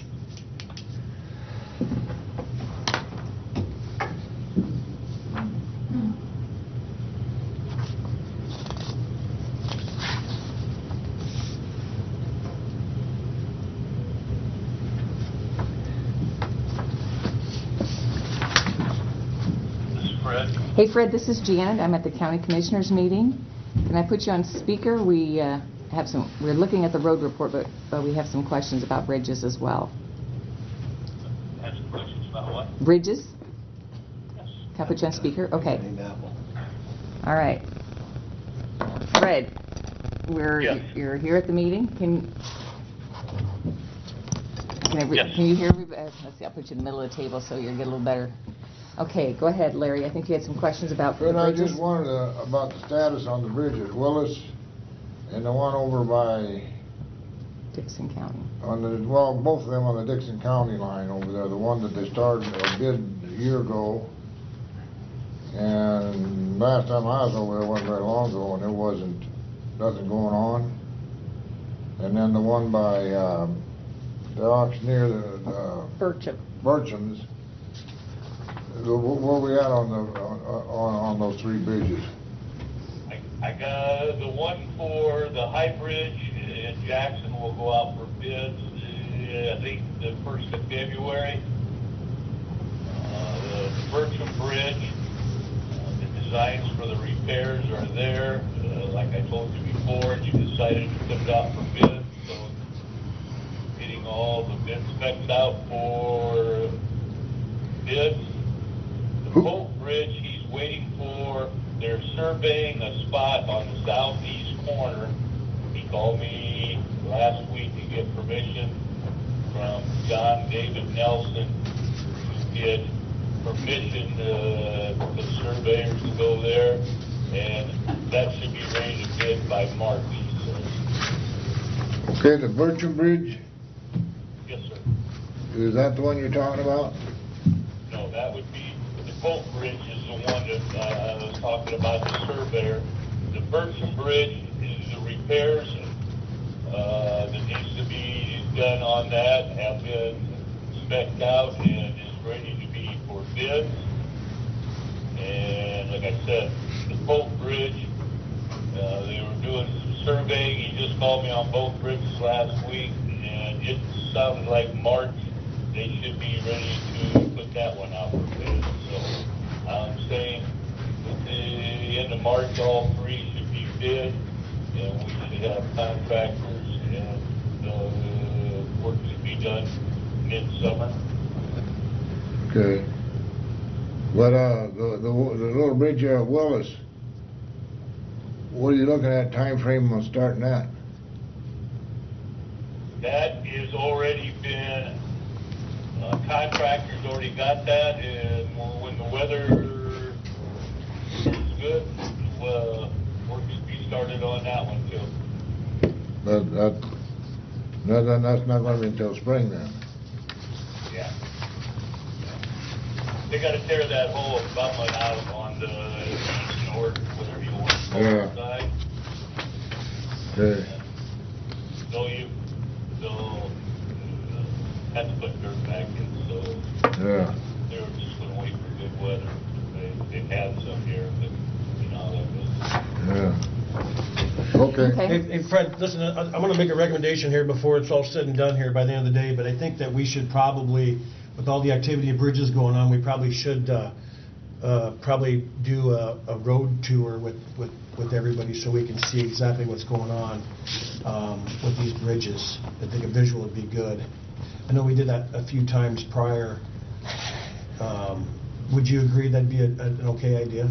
Hey Fred, this is Janet. I'm at the county commissioners meeting. Can I put you on speaker? We're looking at the road report, but we have some questions about bridges as well. Have some questions about what? Bridges? Can I put you on speaker? Okay. All right. Fred, you're here at the meeting. Can you hear me? Let's see, I'll put you in the middle of the table so you'll get a little better. Okay, go ahead, Larry. I think you had some questions about the But I bridges. just wondered about the status on the bridges, Willis and the one over by, Dixon County. both of them on the Dixon County line over there, the one that they started a bid a year ago. And last time I was over there wasn't very long ago, and there wasn't nothing going on. And then the one by the auctioneer, Burcham's. Where we at on those three bridges? I got the one for the High Bridge in Jackson will go out for bids, I think the 1st of February. The Burcham Bridge, the designs for the repairs are there. Like I told you before, you decided to put it out for bids, so getting all the bid specs out for bids. The Polk Bridge, he's waiting for, they're surveying a spot on the southeast corner. He called me last week to get permission from John David Nelson to get permission for the surveyors to go there, and that should be ready to bid by March, he says. Okay, the Burcham Bridge, Yes, sir. is that the one you're talking about? No, that would be, the Polk Bridge is the one that I was talking about, the surveyor. The Burcham Bridge is the repairs that needs to be done on that, have been spec'd out and is ready to be for bids. And like I said, the Polk Bridge, they were doing some surveying. He just called me on both bridges last week, and it sounded like March they should be ready to put that one out for bid. So I'm saying at the end of March, all three should be bid, and we should have contractors, and work should be done mid-summer. Okay. But the little bridge at Willis, what are you looking at time frame on starting that? That is already been, contractors already got that, and when the weather is good, work should be started on that one too. That's not going to be until spring then. Yeah. They got to tear that whole abutment out on the east, north, whatever you want to call it, side. Okay. They'll have to put dirt back in, so Yeah. they were just going to wait for good weather. They've had some here, but you know how that goes. Yeah. Okay. Hey, Fred, listen, I'm going to make a recommendation here before it's all said and done here by the end of the day, but I think that we should probably, with all the activity of bridges going on, we probably should probably do a road tour with with everybody so we can see exactly what's going on with these bridges. I think a visual would be good. I know we did that a few times prior. Would you agree that'd be an okay idea?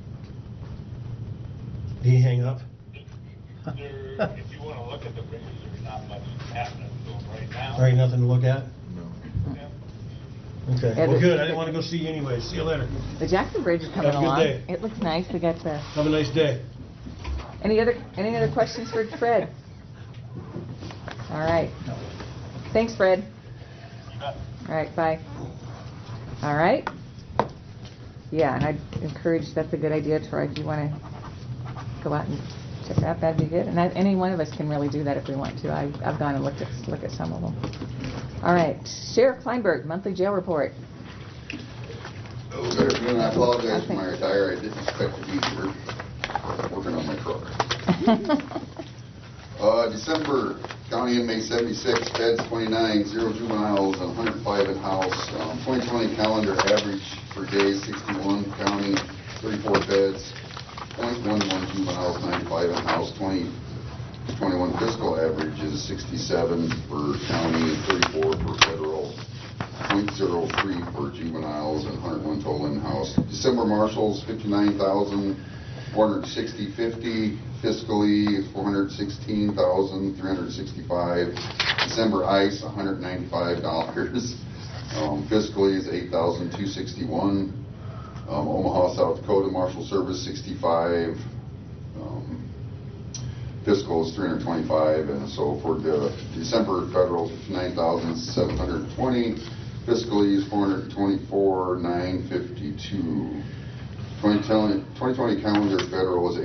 Did he hang up? If you want to look at the bridges, there's not much happening to them right now. Right, nothing to look at? Yeah. Okay, Yeah, well, good. I didn't want to go see you anyway. See you later. The Jackson Bridge is coming Have a good along. day. It looks nice. We got the. Have a nice day. Any other questions for Fred? All right. Thanks, Fred. All right, bye. All right. Yeah, and I'd encourage, that's a good idea, Troy. If you want to go out and check it out, that'd be good. And any one of us can really do that if we want to. I've gone and looked at some of them. All right, Sheriff Kleinberg, monthly jail report. Oh, good afternoon. I apologize for my attire. I didn't expect to be here. Working on my truck. December, county inmate 76, beds 29, 0 juveniles, and 105 in-house. 2020 calendar average per day 61, county 34 beds, 0.11 juveniles, 95 in-house. 2021 fiscal average is 67 for county, 34 for federal, 0.03 for juveniles, and 101 total in-house. December marshals 59,460.50. Fiscally, $416,365. December ICE, $195. Fiscally is $8,261. Omaha, South Dakota Marshal Service, 65. Fiscal is 325, and so for the December federal, 59,720. Fiscally is 424,952. 2020 calendar federal was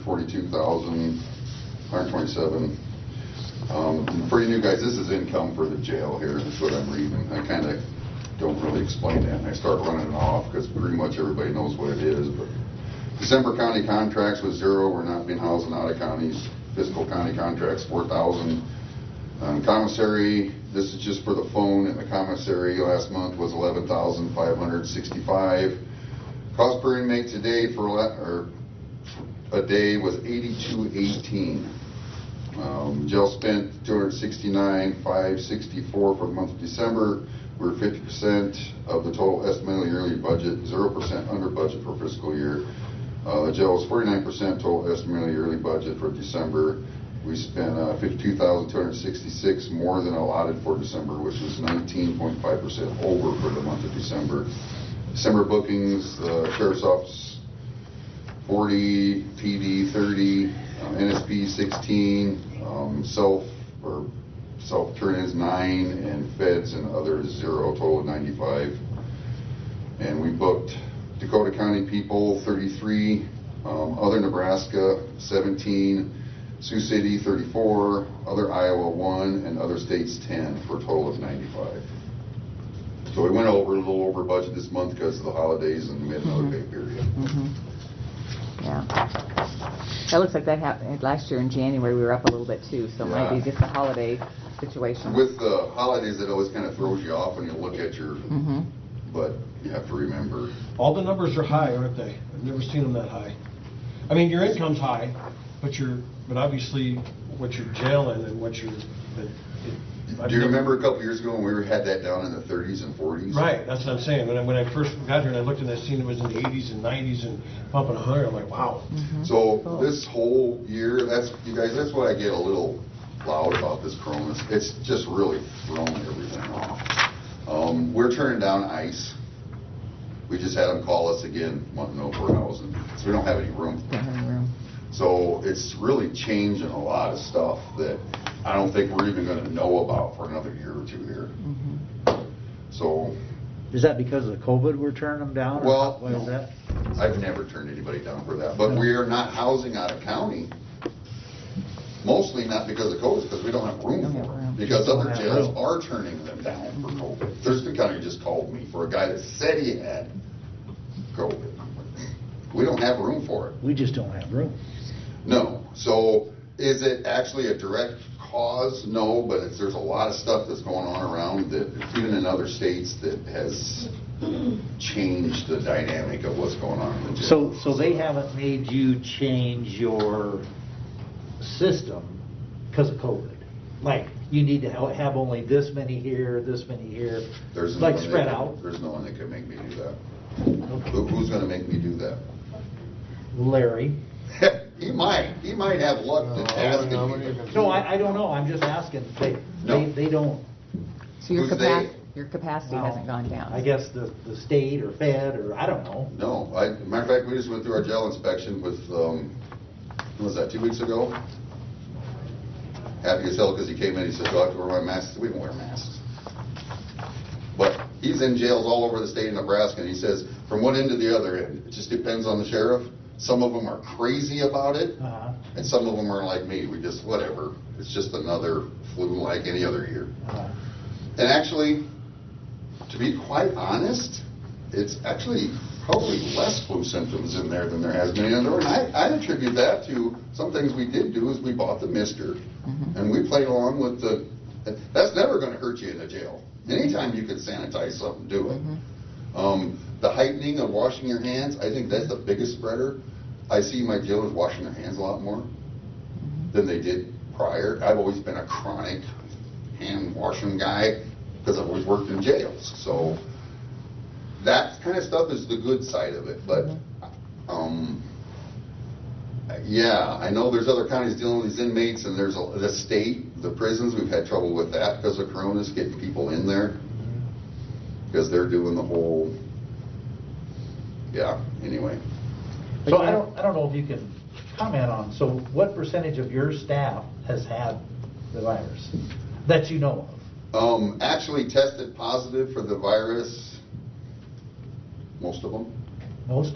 842,127. For you new guys, this is income for the jail here. That's what I'm reading. I kind of don't really explain that, and I start running it off because pretty much everybody knows what it is. But December county contracts was 0. We're not being housing out of counties. Fiscal county contracts 4,000. Commissary, this is just for the phone, and the commissary last month was 11,565. Cost per inmate today for a day was $82.18. Jail spent $269,564 for the month of December. We're 50% of the total estimated yearly budget, 0% under budget for fiscal year. The jail was 49% total estimated yearly budget for December. We spent $52,266 more than allotted for December, which was 19.5% over for the month of December. December bookings, Sheriff's Office 40, PD 30, NSP 16, self-turn-ins 9, and feds and others 0, total of 95. And we booked Dakota County people 33, other Nebraska 17, Sioux City 34, other Iowa 1, and other states 10 for a total of 95. So we went a little over budget this month because of the holidays and we had another pay period. Yeah. That looks like that happened last year in January. We were up a little bit too, so it might be just a holiday situation. With the holidays, it always kind of throws you off when you look at your, but you have to remember. All the numbers are high, aren't they? I've never seen them that high. I mean, your income's high, but obviously what you're jailing and what you're. Do you remember a couple years ago when we had that down in the 30s and 40s? Right, that's what I'm saying. When I first got here and I looked and I seen it was in the 80s and 90s and pumping 100, I'm like, wow. So this whole year, you guys, that's why I get a little loud about this corona. It's just really thrown everything off. We're turning down ICE. We just had them call us again, wanting to know for housing. So we don't have any room. So it's really changing a lot of stuff that I don't think we're even going to know about for another year or two here. So. Is that because of COVID we're turning them down? Well, why is that? I've never turned anybody down for that. But we are not housing out of county. Mostly not because of COVID, because we don't have room for them. Because other jails are turning them down for COVID. Thurston County just called me for a guy that said he had COVID. We don't have room for it. We just don't have room. No. So Is it actually a direct cause? No, but there's a lot of stuff that's going on around that, even in other states, that has changed the dynamic of what's going on in the jail. So they haven't made you change your system because of COVID? Like, you need to have only this many here, this many here, There's no like one spread that out? There's no one that can make me do that. Okay. Who's going to make me do that? Larry? He might have luck to task me. No, I don't know, I'm just asking. They don't. So your Who's they? your capacity Well, hasn't gone down? I guess the state or Fed or I don't know. No, matter of fact, we just went through our jail inspection with, when was that, 2 weeks ago? Happy as hell because he came in, he said, do I have to wear my mask? We don't wear masks. But he's in jails all over the state of Nebraska, and he says, from one end to the other end, it just depends on the sheriff. Some of them are crazy about it, and some of them are like me. We just, whatever. It's just another flu like any other year. And actually, to be quite honest, it's actually probably less flu symptoms in there than there has been in there. And I attribute that to some things we did do is we bought the mister, and we played along with the, that's never going to hurt you in a jail. Anytime you can sanitize something, do it. The heightening of washing your hands, I think that's the biggest spreader. I see my jailers washing their hands a lot more than they did prior. I've always been a chronic hand washing guy because I've always worked in jails. So that kind of stuff is the good side of it. But yeah, I know there's other counties dealing with these inmates, and there's the state, the prisons, we've had trouble with that because of Corona's getting people in there because they're doing the whole, yeah, anyway. So I don't know if you can comment on, so what percentage of your staff has had the virus that you know of? Actually tested positive for the virus, most of them. Most?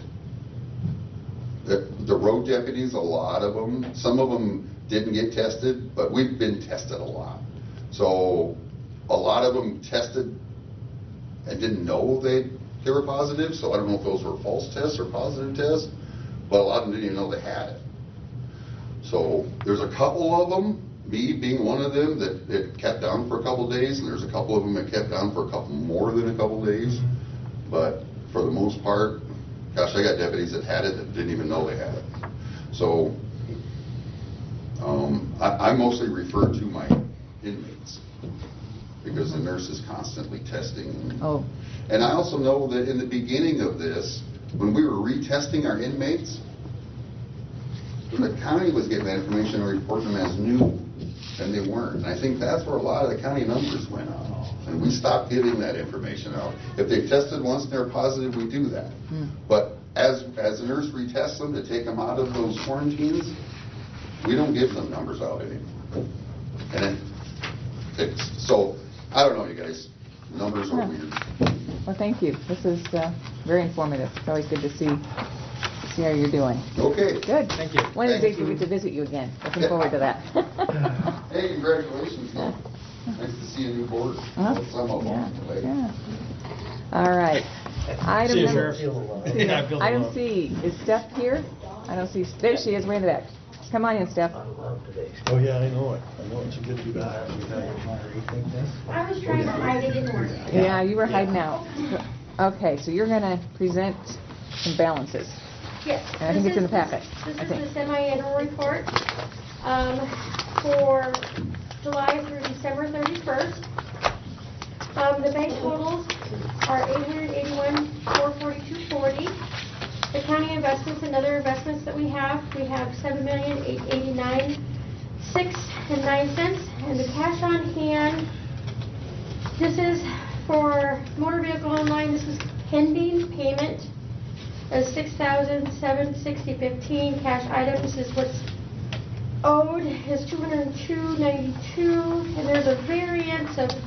The road deputies, a lot of them. Some of them didn't get tested, but we've been tested a lot. So a lot of them tested and didn't know they were positive, so I don't know if those were false tests or positive tests, but a lot of them didn't even know they had it. So there's a couple of them, me being one of them, that it kept down for a couple of days, and there's a couple of them that kept down for a couple more than a couple of days. But for the most part, gosh, I got deputies that had it that didn't even know they had it. So I mostly refer to my inmates because the nurse is constantly testing. Oh. And I also know that in the beginning of this, when we were retesting our inmates, the county was getting that information and reporting them as new, and they weren't. And I think that's where a lot of the county numbers went up. And we stopped giving that information out. If they tested once and they're positive, we do that. But as the nurse retests them to take them out of those quarantines, we don't give them numbers out anymore. And so, I don't know, you guys. Numbers are weird. Well, thank you. This is very informative. It's always good to see how you're doing. Okay. Good. Thank you. One of the days we get to visit you again. Looking forward to that. Hey, congratulations. Nice to see a new board. Some of them. Yeah. All right. Item See you, number- Sheriff. Yeah, I feel the Item love. C, is Steph here? I don't see, there she is, way in the back. Come on in, Steph. Oh, yeah, I know it. I know it's a good to be back. I was trying to hide it, didn't work. Yeah, you were hiding out. Okay, so you're going to present some balances. Yes. And I think this it's in the is- packet, This I is think. the semi-annual report for July through December 31st. The bank totals are $881,442.40. The county investments and other investments that we have $7,889,609, and the cash on hand. This is for motor vehicle online. This is pending payment of $6,760.15. Cash items is what's owed is $202.92, and there's a variance of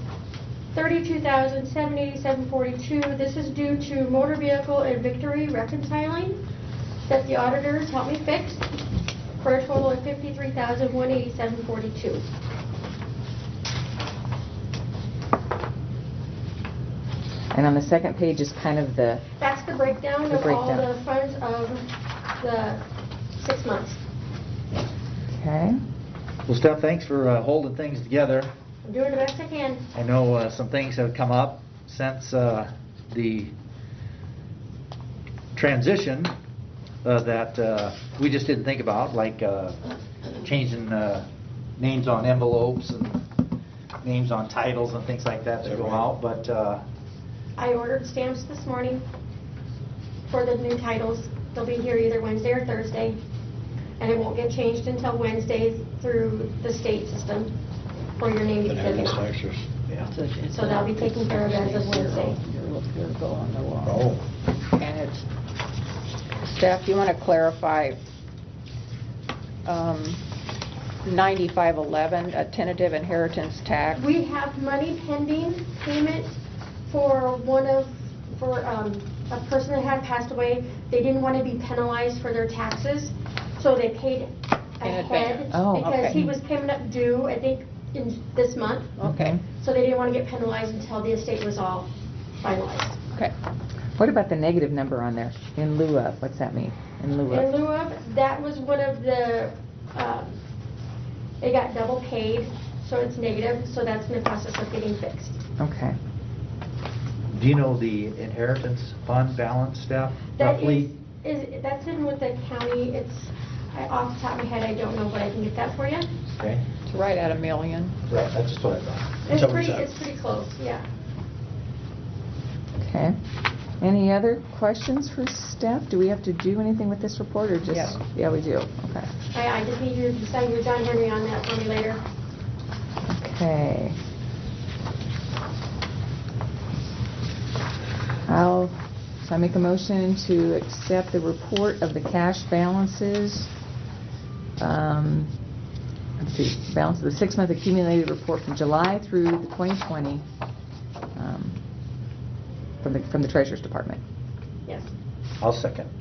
$32,787.42. This is due to motor vehicle and Victory reconciling that the auditors helped me fix for a total of $53,187.42. And on the second page is kind of the, That's the breakdown of all the funds of the 6 months. okay. Well, Steph, thanks for holding things together. I'm doing the best I can. I know some things have come up since the transition that we just didn't think about, like changing names on envelopes and names on titles and things like that go out. But I ordered stamps this morning for the new titles. They'll be here either Wednesday or Thursday, and it won't get changed until Wednesday through the state system for your name to be taken off. So that'll be taken care of as of Wednesday. Your go on the wall. And it's, Steph, you want to clarify 9511, a tentative inheritance tax? We have money pending payment for a person that had passed away. They didn't want to be penalized for their taxes, so they paid ahead because he was payment up due, I think, in this month. Okay. So they didn't want to get penalized until the estate was all finalized. Okay. What about the negative number on there? In lieu of, what's that mean? In lieu of? In lieu of, that was one of the, it got double paid, so it's negative, so that's in the process of getting fixed. Okay. do you know the inheritance fund balance, Steph? That Roughly? that's in with the county. It's, off the top of my head, I don't know, but I can get that for you. Okay. It's right at $1 million. Right, that's just what I thought. It's pretty close, yeah. Okay. Any other questions for Steph? Do we have to do anything with this report, or just? Yes. Yeah, we do. Okay. I just need you to sign your John Henry on that for me later. Okay. So I make a motion to accept the report of the cash balances. Let's see, balance of the 6-month accumulated report from July through the 2020 from the Treasurer's Department. Yes. I'll second.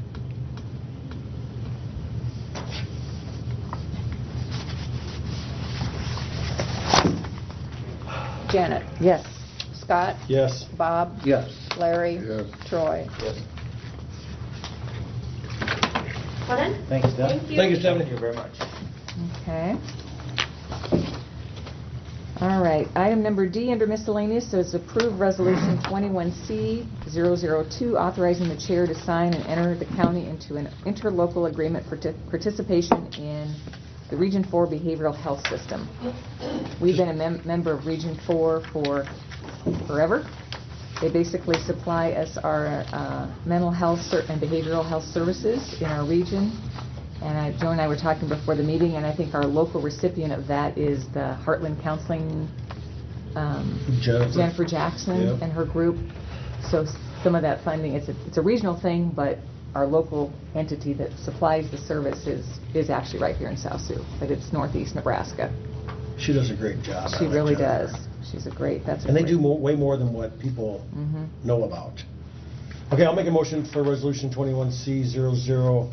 Janet? Yes. Scott? Yes. Bob? Yes. Larry? Yes. Troy? Yes. Well done? Thanks, Steph. Thank you. Thank you, Stephanie. Thank you very much. Okay. All right. Item number D under miscellaneous is approve resolution 21C-002 authorizing the chair to sign and enter the county into an interlocal agreement for participation in the Region 4 behavioral health system. We've been a member of Region 4 for forever. They basically supply us our mental health and behavioral health services in our region. And Joe and I were talking before the meeting, and I think our local recipient of that is the Heartland Counseling, Jennifer Jackson and her group. So some of that funding, it's a regional thing, but our local entity that supplies the service is actually right here in South Sioux, but it's northeast Nebraska. She does a great job. She I like really Jennifer. does. She's a great, And they do way more than what people know about. Okay, I'll make a motion for resolution 21C-00-002.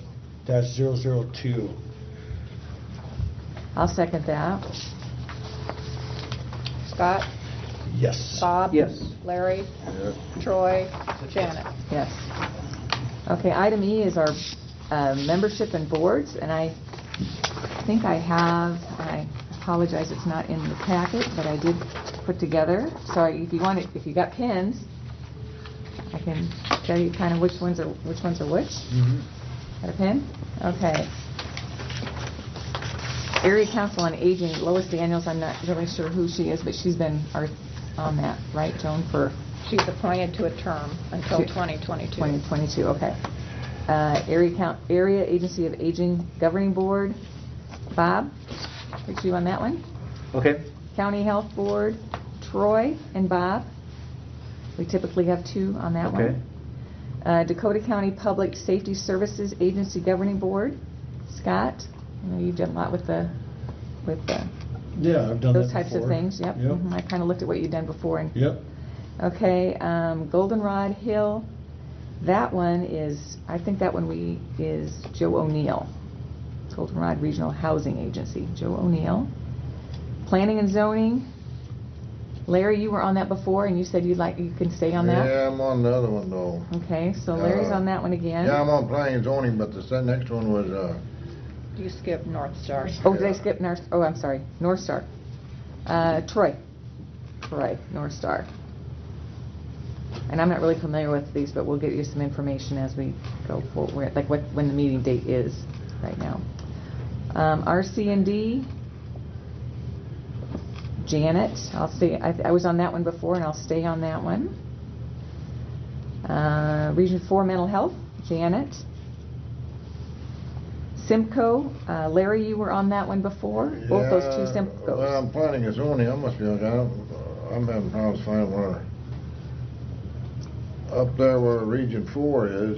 I'll second that. Scott? Yes. Bob? Yes. Larry? Yes. Troy? Janet? Yes. Okay, item E is our membership and boards, and I think I have, and I apologize it's not in the packet, but I did put together. So if you want it, if you got pens, I can tell you kind of which ones are which. Got a pen? Okay. Area Council on Aging, Lois Daniels, I'm not really sure who she is, but she's been on that, right, Joan, for... She's appointed to a term until 2022. 2022, okay. Area Agency of Aging Governing Board, Bob, put you on that one. Okay. County Health Board, Troy and Bob. We typically have 2 on that one. Dakota County Public Safety Services Agency Governing Board, Scott. I know you've done a lot with Yeah, I've done those that types before. of things. Yep. Yep. I kind of looked at what you'd done before. And Yep. okay, Goldenrod Hill. That one is, I think that one is Joe O'Neill. Goldenrod Regional Housing Agency, Joe O'Neill. Planning and Zoning. Larry, you were on that before, and you said you can stay on that? Yeah, I'm on the other one though. Okay, so Larry's on that one again. Yeah, I'm on planning and zoning, but the next one was You skipped North Star. Oh, did I skip North? Oh, I'm sorry. North Star. Troy, North Star. And I'm not really familiar with these, but we'll get you some information as we go forward, like when the meeting date is right now. RC&D, Janet, I'll stay. I was on that one before, and I'll stay on that one. Region 4 Mental Health, Janet. Simcoe, Larry, you were on that one before. Both those two Simcoes. Well, I'm planning a zoning. I must be on. I'm having problems finding where. Up there where Region 4 is,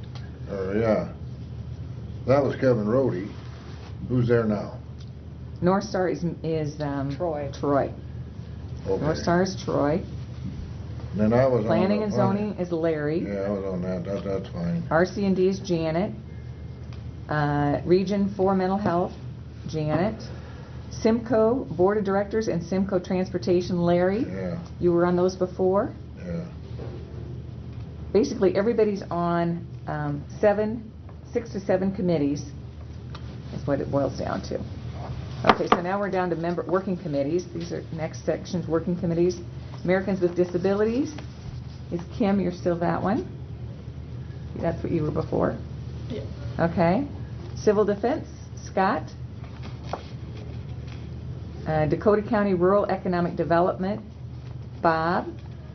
that was Kevin Rohde. Who's there now? North Star is Troy. Okay. North Star is Troy. Then I was Planning on and zoning is Larry. Yeah, I was on that. That's fine. RC&D is Janet. Region 4 Mental Health, Janet. Simcoe Board of Directors and Simcoe Transportation, Larry. Yeah. You were on those before. Yeah. Basically, everybody's on 6 to 7 committees. That's what it boils down to. Okay, so now we're down to working committees. These are next sections, working committees. Americans with Disabilities is Kim. You're still that one. That's what you were before. Yeah. Okay. Civil Defense, Scott. Dakota County Rural Economic Development, Bob.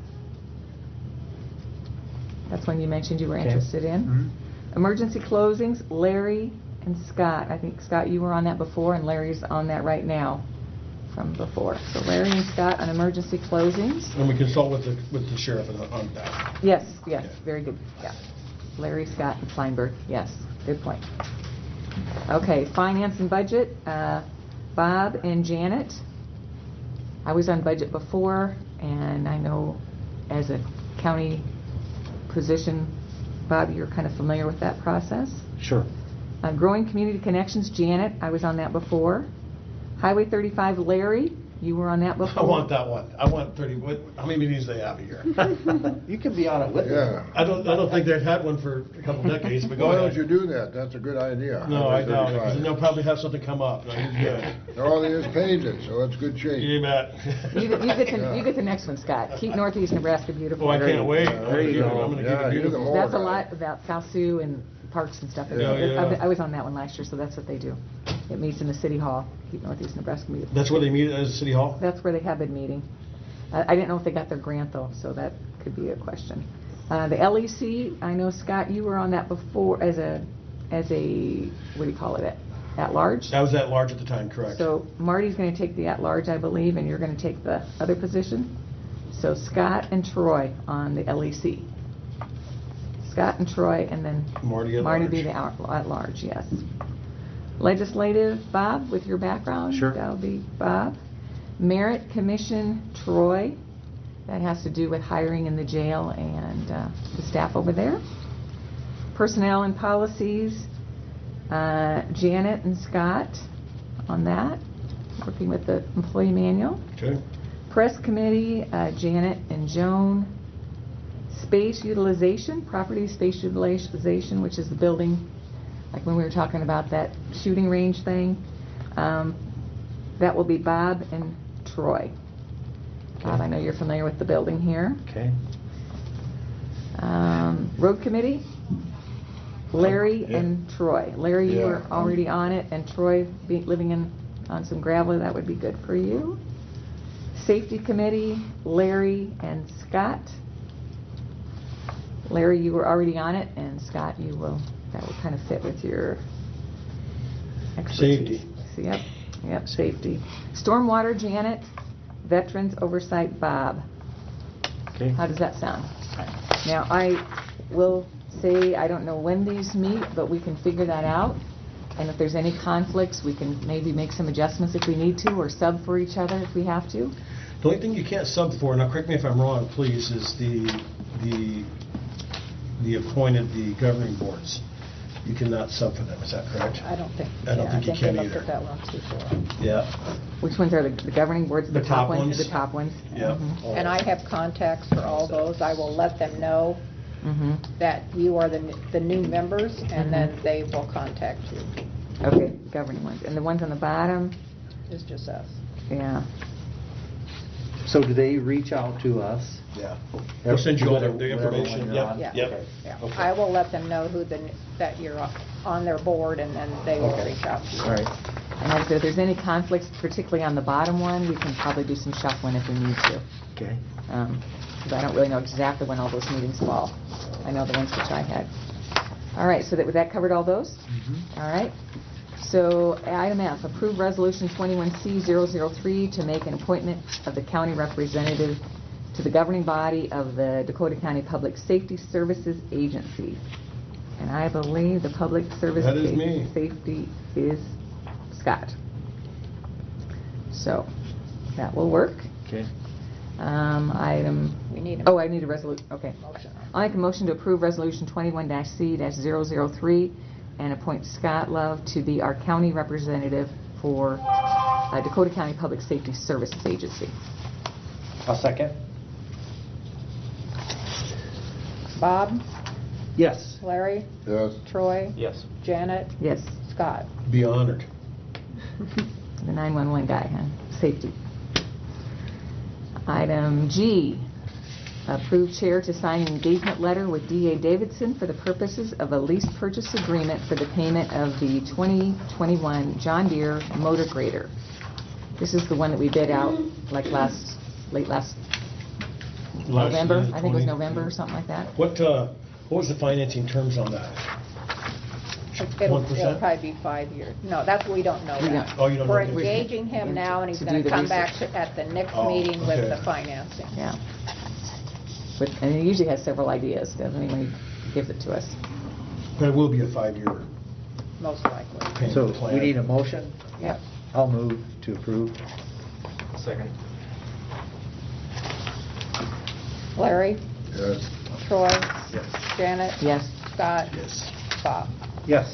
That's one you mentioned you were interested in. Mm-hmm. Emergency Closings, Larry and Scott. I think, Scott, you were on that before, and Larry's on that right now from before. So Larry and Scott on emergency closings. And we consult with the sheriff on that. Yes, very good. Yeah. Larry, Scott, and Feinberg. Yes, good point. Okay, Finance and Budget, Bob and Janet. I was on budget before, and I know as a county position, Bob, you're kind of familiar with that process. Sure. Growing Community Connections, Janet, I was on that before. Highway 35, Larry, you were on that before. I want that one. I want 30. How many meetings do they have a year? You can be on it with them. Yeah. I don't think they've had one for a couple decades. But go Why ahead. don't you do that? That's a good idea. No, I don't. 35. Because they'll probably have something come up. No, he's good. All he is paid it, so it's good shape. You bet. You get the next one, Scott. Keep Northeast Nebraska beautiful. Oh, I can't wait. There you go. I'm going to Yeah, keep it you're the beautiful. more That's a guy. lot about South Sioux and parks and stuff. Yeah. I was on that one last year, so that's what they do. It meets in the city hall, Keep Northeast Nebraska beautiful. That's where they meet at City Hall? That's where they have been meeting. I didn't know if they got their grant, though, so that could be a question. The LEC, I know, Scott, you were on that before as a what do you call it, at large? I was at large at the time, correct. So Marty's going to take the at large, I believe, and you're going to take the other position. So Scott and Troy on the LEC. Scott and Troy, and then Marty at Marty large. be the at large, yes. Legislative, Bob, with your background. Sure. That'll be Bob. Merit Commission, Troy. That has to do with hiring in the jail and the staff over there. Personnel and Policies, Janet and Scott on that, working with the employee manual. Okay. Press Committee, Janet and Joan. Space Utilization, Property Space Utilization, which is the building, like when we were talking about that shooting range thing. That will be Bob and Troy. Bob, I know you're familiar with the building here. Okay. Road Committee, Larry and Troy. Larry, you were already on it, and Troy living on some gravel, that would be good for you. Safety Committee, Larry and Scott. Larry, you were already on it, and Scott, that will kind of fit with your expertise. Safety. Yep, safety. Stormwater, Janet. Veterans Oversight, Bob. Okay. How does that sound? Now, I will say, I don't know when these meet, but we can figure that out. And if there's any conflicts, we can maybe make some adjustments if we need to, or sub for each other if we have to. The only thing you can't sub for, now correct me if I'm wrong, please, is the the governing boards. You cannot sub for them, is that correct? I don't think. I don't think you can they either. looked at that once before. Yeah. Which ones are the governing boards? The top ones. The top ones. Yeah. And I have contacts for all those. I will let them know Mm-hmm. that you are the new members, and then they will contact you. Okay, governing ones. And the ones on the bottom, It's just us. yeah. So do they reach out to us? Yeah. They'll send you all the Whatever information. one you're Yep, on? Yeah. yep. Yeah. Okay. I will let them know that you're on their board, and then they will Okay. reach out to you. All right. And like I said, if there's any conflicts, particularly on the bottom one, we can probably do some shuffling if we need to. Okay. Because I don't really know exactly when all those meetings fall. I know the ones which I had. All right, so that covered all those? All right. So item F, approve resolution 21C003 to make an appointment of the county representative to the governing body of the Dakota County Public Safety Services Agency. And I believe the Public Service That is me. Safety is Scott. So that will work. Okay. Item, We need a oh, I need a resolution, okay. motion. I'll make a motion to approve Resolution 21-C-003 and appoint Scott Love to be our county representative for Dakota County Public Safety Services Agency. I'll second. Bob? Yes. Larry? Yes. Troy? Yes. Janet? Yes, Scott? Be honored. the 911 guy, huh? Safety. Item G, approve chair to sign an engagement letter with D.A. Davidson for the purposes of a lease purchase agreement for the payment of the 2021 John Deere motor grader. This is the one that we bid out like late last November. year, I think it was 20. November or something like that. What was the financing terms on that? It'll 1%? probably be 5 years. No, that's what we don't know yet. Oh, you don't know We're yet. engaging him now, and he's To going do to the come back research. at the next Oh, meeting with okay. the financing. Yeah. And he usually has several ideas, doesn't he, when he gives it to us? But it will be a 5-year Most likely. payment So plan. we need a motion? Yep. I'll move to approve. Second. Larry? Yes. Troy? Yes. Janet? Yes. Scott? Yes. Bob? Yes.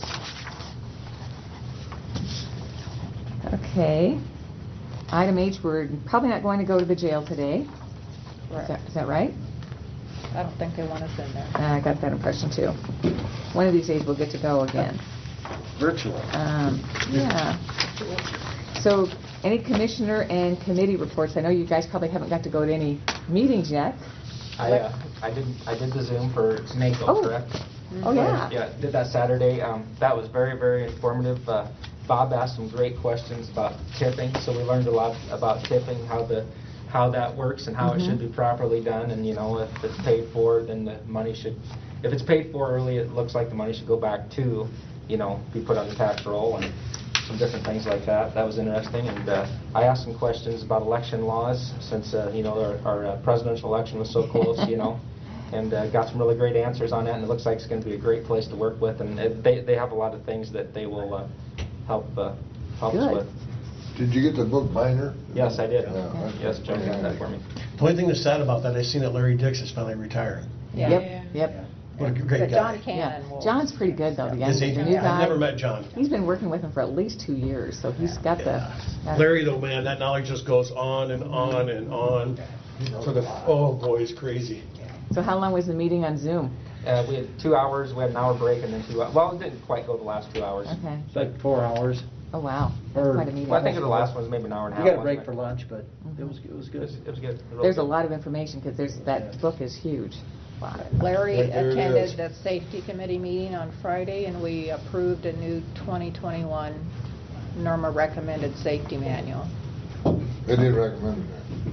Okay. Item H, we're probably not going to go to the jail today. Correct. Is that right? I don't think they want us in there. I got that impression too. One of these days we'll get to go again. Virtual. Yeah. So, any commissioner and committee reports? I know you guys probably haven't got to go to any meetings yet. I did the Zoom for NACO, Oh. correct? Oh, yeah. Yeah, did that Saturday. That was very, very informative. Bob asked some great questions about tipping, so we learned a lot about tipping, how that works and how it should be properly done, and if it's paid for, then the money should, if it's paid for early, it looks like the money should go back to, be put on the tax roll and some different things like that. That was interesting, and I asked some questions about election laws since, our presidential election was so close, and got some really great answers on that, and it looks like it's going to be a great place to work with, and they have a lot of things that they will help us Good. with. Did you get the book binder? Yes, I did. Yeah. Yes, Joe got that for me. The only thing that's sad about that, I seen that Larry Dix is finally retiring. Yeah. Yep. What a great But guy. John Yeah. Cannon will. John's pretty good though, the Is he? new guy. I've never met John. He's been working with him for at least 2 years, so he's got the... Larry, though, man, that knowledge just goes on and on and on. Oh, boy, it's crazy. So how long was the meeting on Zoom? We had 2 hours, we had an hour break, and then 2 hours. Well, it didn't quite go the last 2 hours. Okay. It's like 4 hours. Oh, wow. That's Or- quite a meeting. Well, I think the last one was maybe an hour and a We half. got a break wasn't for it? lunch, but it was good. It was good. Really There's a good. lot of information because that book is huge. Wow. Larry Right there it is. attended the safety committee meeting on Friday, and we approved a new 2021 NERMA recommended safety manual. They did recommend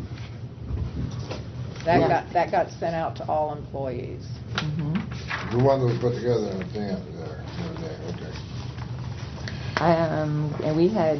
That got sent out to all employees. Mhm. that. The one that was put together in the tent there, the other day, okay. And we had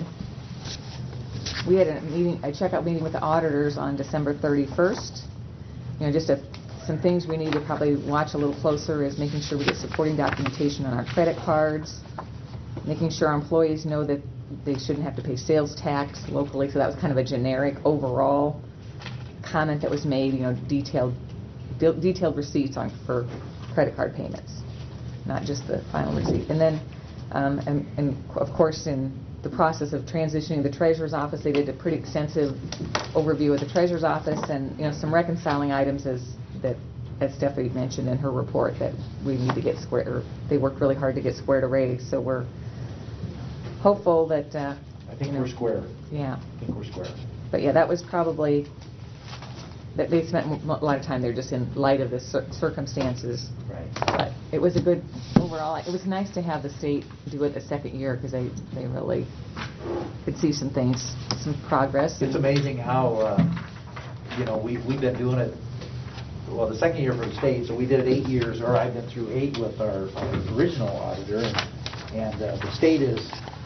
a checkout meeting with the auditors on December 31st. Some things we need to probably watch a little closer is making sure we get supporting documentation on our credit cards, making sure our employees know that they shouldn't have to pay sales tax locally. So that was kind of a generic overall comment that was made. Detailed receipts for credit card payments, not just the final receipt. And then, and of course, in the process of transitioning the treasurer's office, they did a pretty extensive overview of the treasurer's office and some reconciling items as Stephanie mentioned in her report that we need to get squared. Or they worked really hard to get squared away. So we're hopeful that, I think you know, we're square. Yeah. I think we're square. But yeah, that was probably, that they spent a lot of time there just in light of the circumstances. Right. But it was a good, overall, it was nice to have the state do it the second year because they really could see some things, some progress. It's amazing how, you know, we've been doing it, well, the second year for the state, so we did it 8 years, or I've been through 8 with our original auditor, and the state is,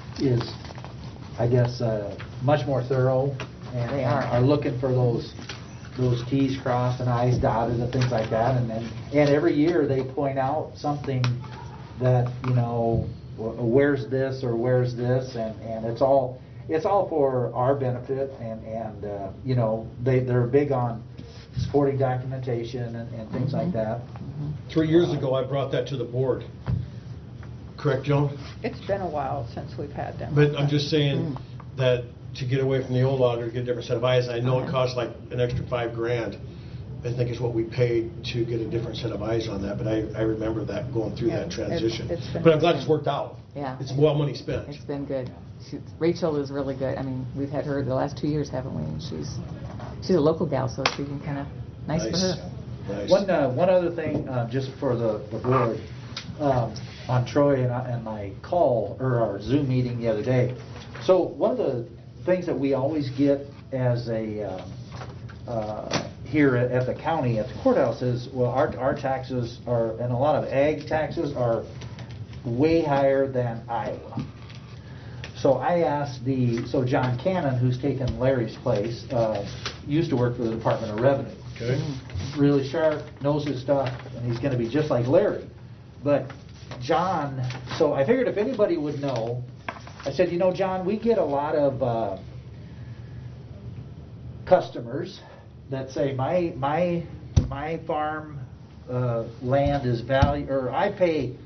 I guess, much more thorough, and They are looking for those T's crossed and I's dotted and things like that, and every year they point out something that, you know, where's this or where's this, and it's all for our benefit, and you know, they're big on supporting documentation and things like that. 3 years ago, I brought that to the board. Correct, Joan? It's been a while since we've had them. But I'm just saying that to get away from the old auditor, get a different set of eyes, I know it costs like an extra $5,000. I think is what we paid to get a different set of eyes on that, but I remember that going through that transition. But I'm glad it's worked out. Yeah. It's well money spent. It's been good. Rachel is really good. I mean, we've had her the last 2 years, haven't we? And she's a local gal, so she can kind of, nice for her. Nice. One other thing, just for the board, on Troy and my call, or our Zoom meeting the other day. So one of the things that we always get as a, here at the county, at the courthouse is, well, our taxes are, and a lot of ag taxes are way higher than Iowa. So I asked John Cannon, who's taken Larry's place, used to work for the Department of Revenue. Okay. Really sharp, knows his stuff, and he's going to be just like Larry. But John, so I figured if anybody would know, I said, you know, John, we get a lot of customers that say my farm land is value, or I pay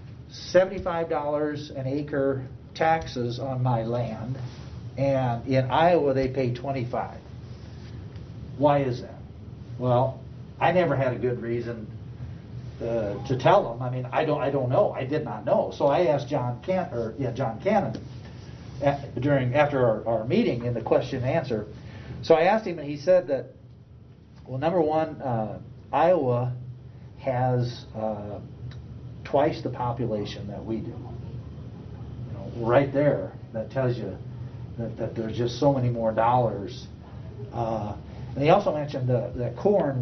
$75 an acre taxes on my land, and in Iowa they pay $25. Why is that? Well, I never had a good reason to tell them. I mean, I don't know. I did not know. So I asked John Cannon after our meeting in the question and answer. So I asked him, and he said that, well, number one, Iowa has twice the population that we do. You know, right there, that tells you that there's just so many more dollars. And he also mentioned that corn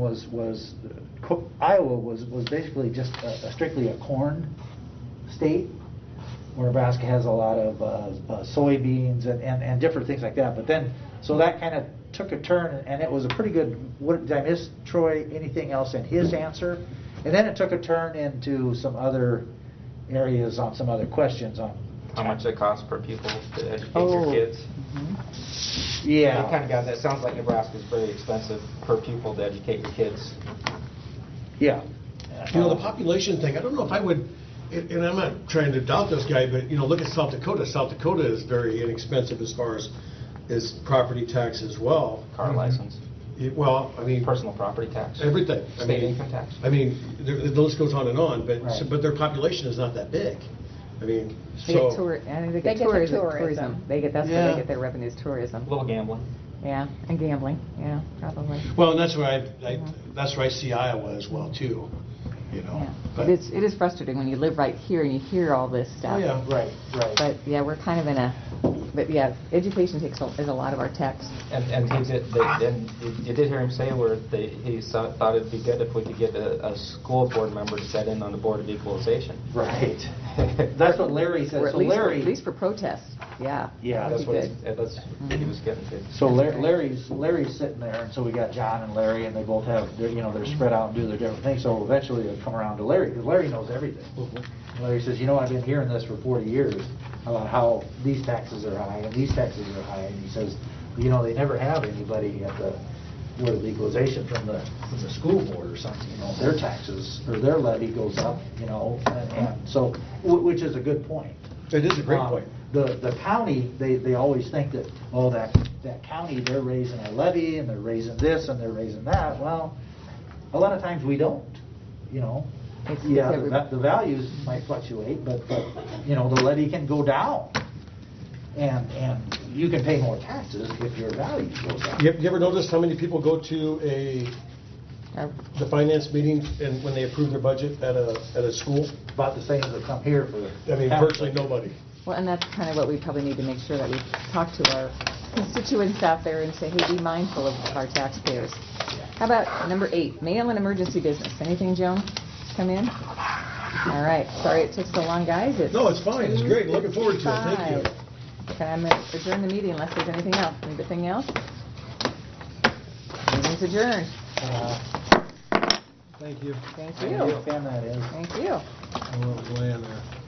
Iowa was basically just strictly a corn state, where Nebraska has a lot of soybeans and different things like that. But then, so that kind of took a turn, and it was a pretty good. Did I miss, Troy, anything else in his answer? And then it took a turn into some other areas on some other questions on how much it costs per pupil to educate your kids. Yeah. You kind of got that. Sounds like Nebraska's very expensive per pupil to educate your kids. Yeah. You know, the population thing, I don't know if I would, and I'm not trying to doubt this guy, but, you know, look at South Dakota. South Dakota is very inexpensive as far as property tax as well. Car license. Well, I mean... Personal property tax. Everything. State income tax. I mean, the list goes on and on, but Right. but their population is not that big. I mean, They so... get tourism. tourism. That's where they get their revenues, tourism. A little gambling. Yeah, and gambling. Yeah, probably. Well, and that's where that's where I see Iowa as well, too. You know. Yeah. But- It is frustrating when you live right here and you hear all this stuff. Oh, yeah. Right. But yeah, we're kind of in a. But yeah, education is a lot of our tax. And you did hear him say where he thought it'd be good if we could get a school board member to sit in on the Board of Equalization. Right. That's what Larry said. Or So Larry, at least for protests. Yeah. Yeah, that'd That's be what good. he was getting to. so Larry's sitting there, and so we got John and Larry, and they both have, they're spread out and do their different things. So eventually it'll come around to Larry, because Larry knows everything. Larry says, I've been hearing this for 40 years about how these taxes are high and these taxes are high, and he says, they never have anybody at the Board of Equalization from the school board or something. Their taxes or their levy goes up, and so, which is a good point. It is a great point. The county, they always think that, that county, they're raising a levy and they're raising this and they're raising that. Well, a lot of times we don't, the values might fluctuate, but the levy can go down. And you can pay more taxes if your value goes up. You ever noticed how many people go to the finance meeting and when they approve their budget at a school? About the same as that come here for. I mean, virtually nobody. Well, and that's kind of what we probably need to make sure that we talk to our constituents out there and say, hey, be mindful of our taxpayers. How about number 8, mail and emergency business? Anything, Joan, come in? All right. Sorry it took so long, guys. No, it's fine. It's great. Looking forward to it. Thank you. Okay, I'm going to adjourn the meeting unless there's anything else. Anything else? Meeting's adjourned. Thank you. Thank you. I don't know what fan that is. Thank you. I love laying there.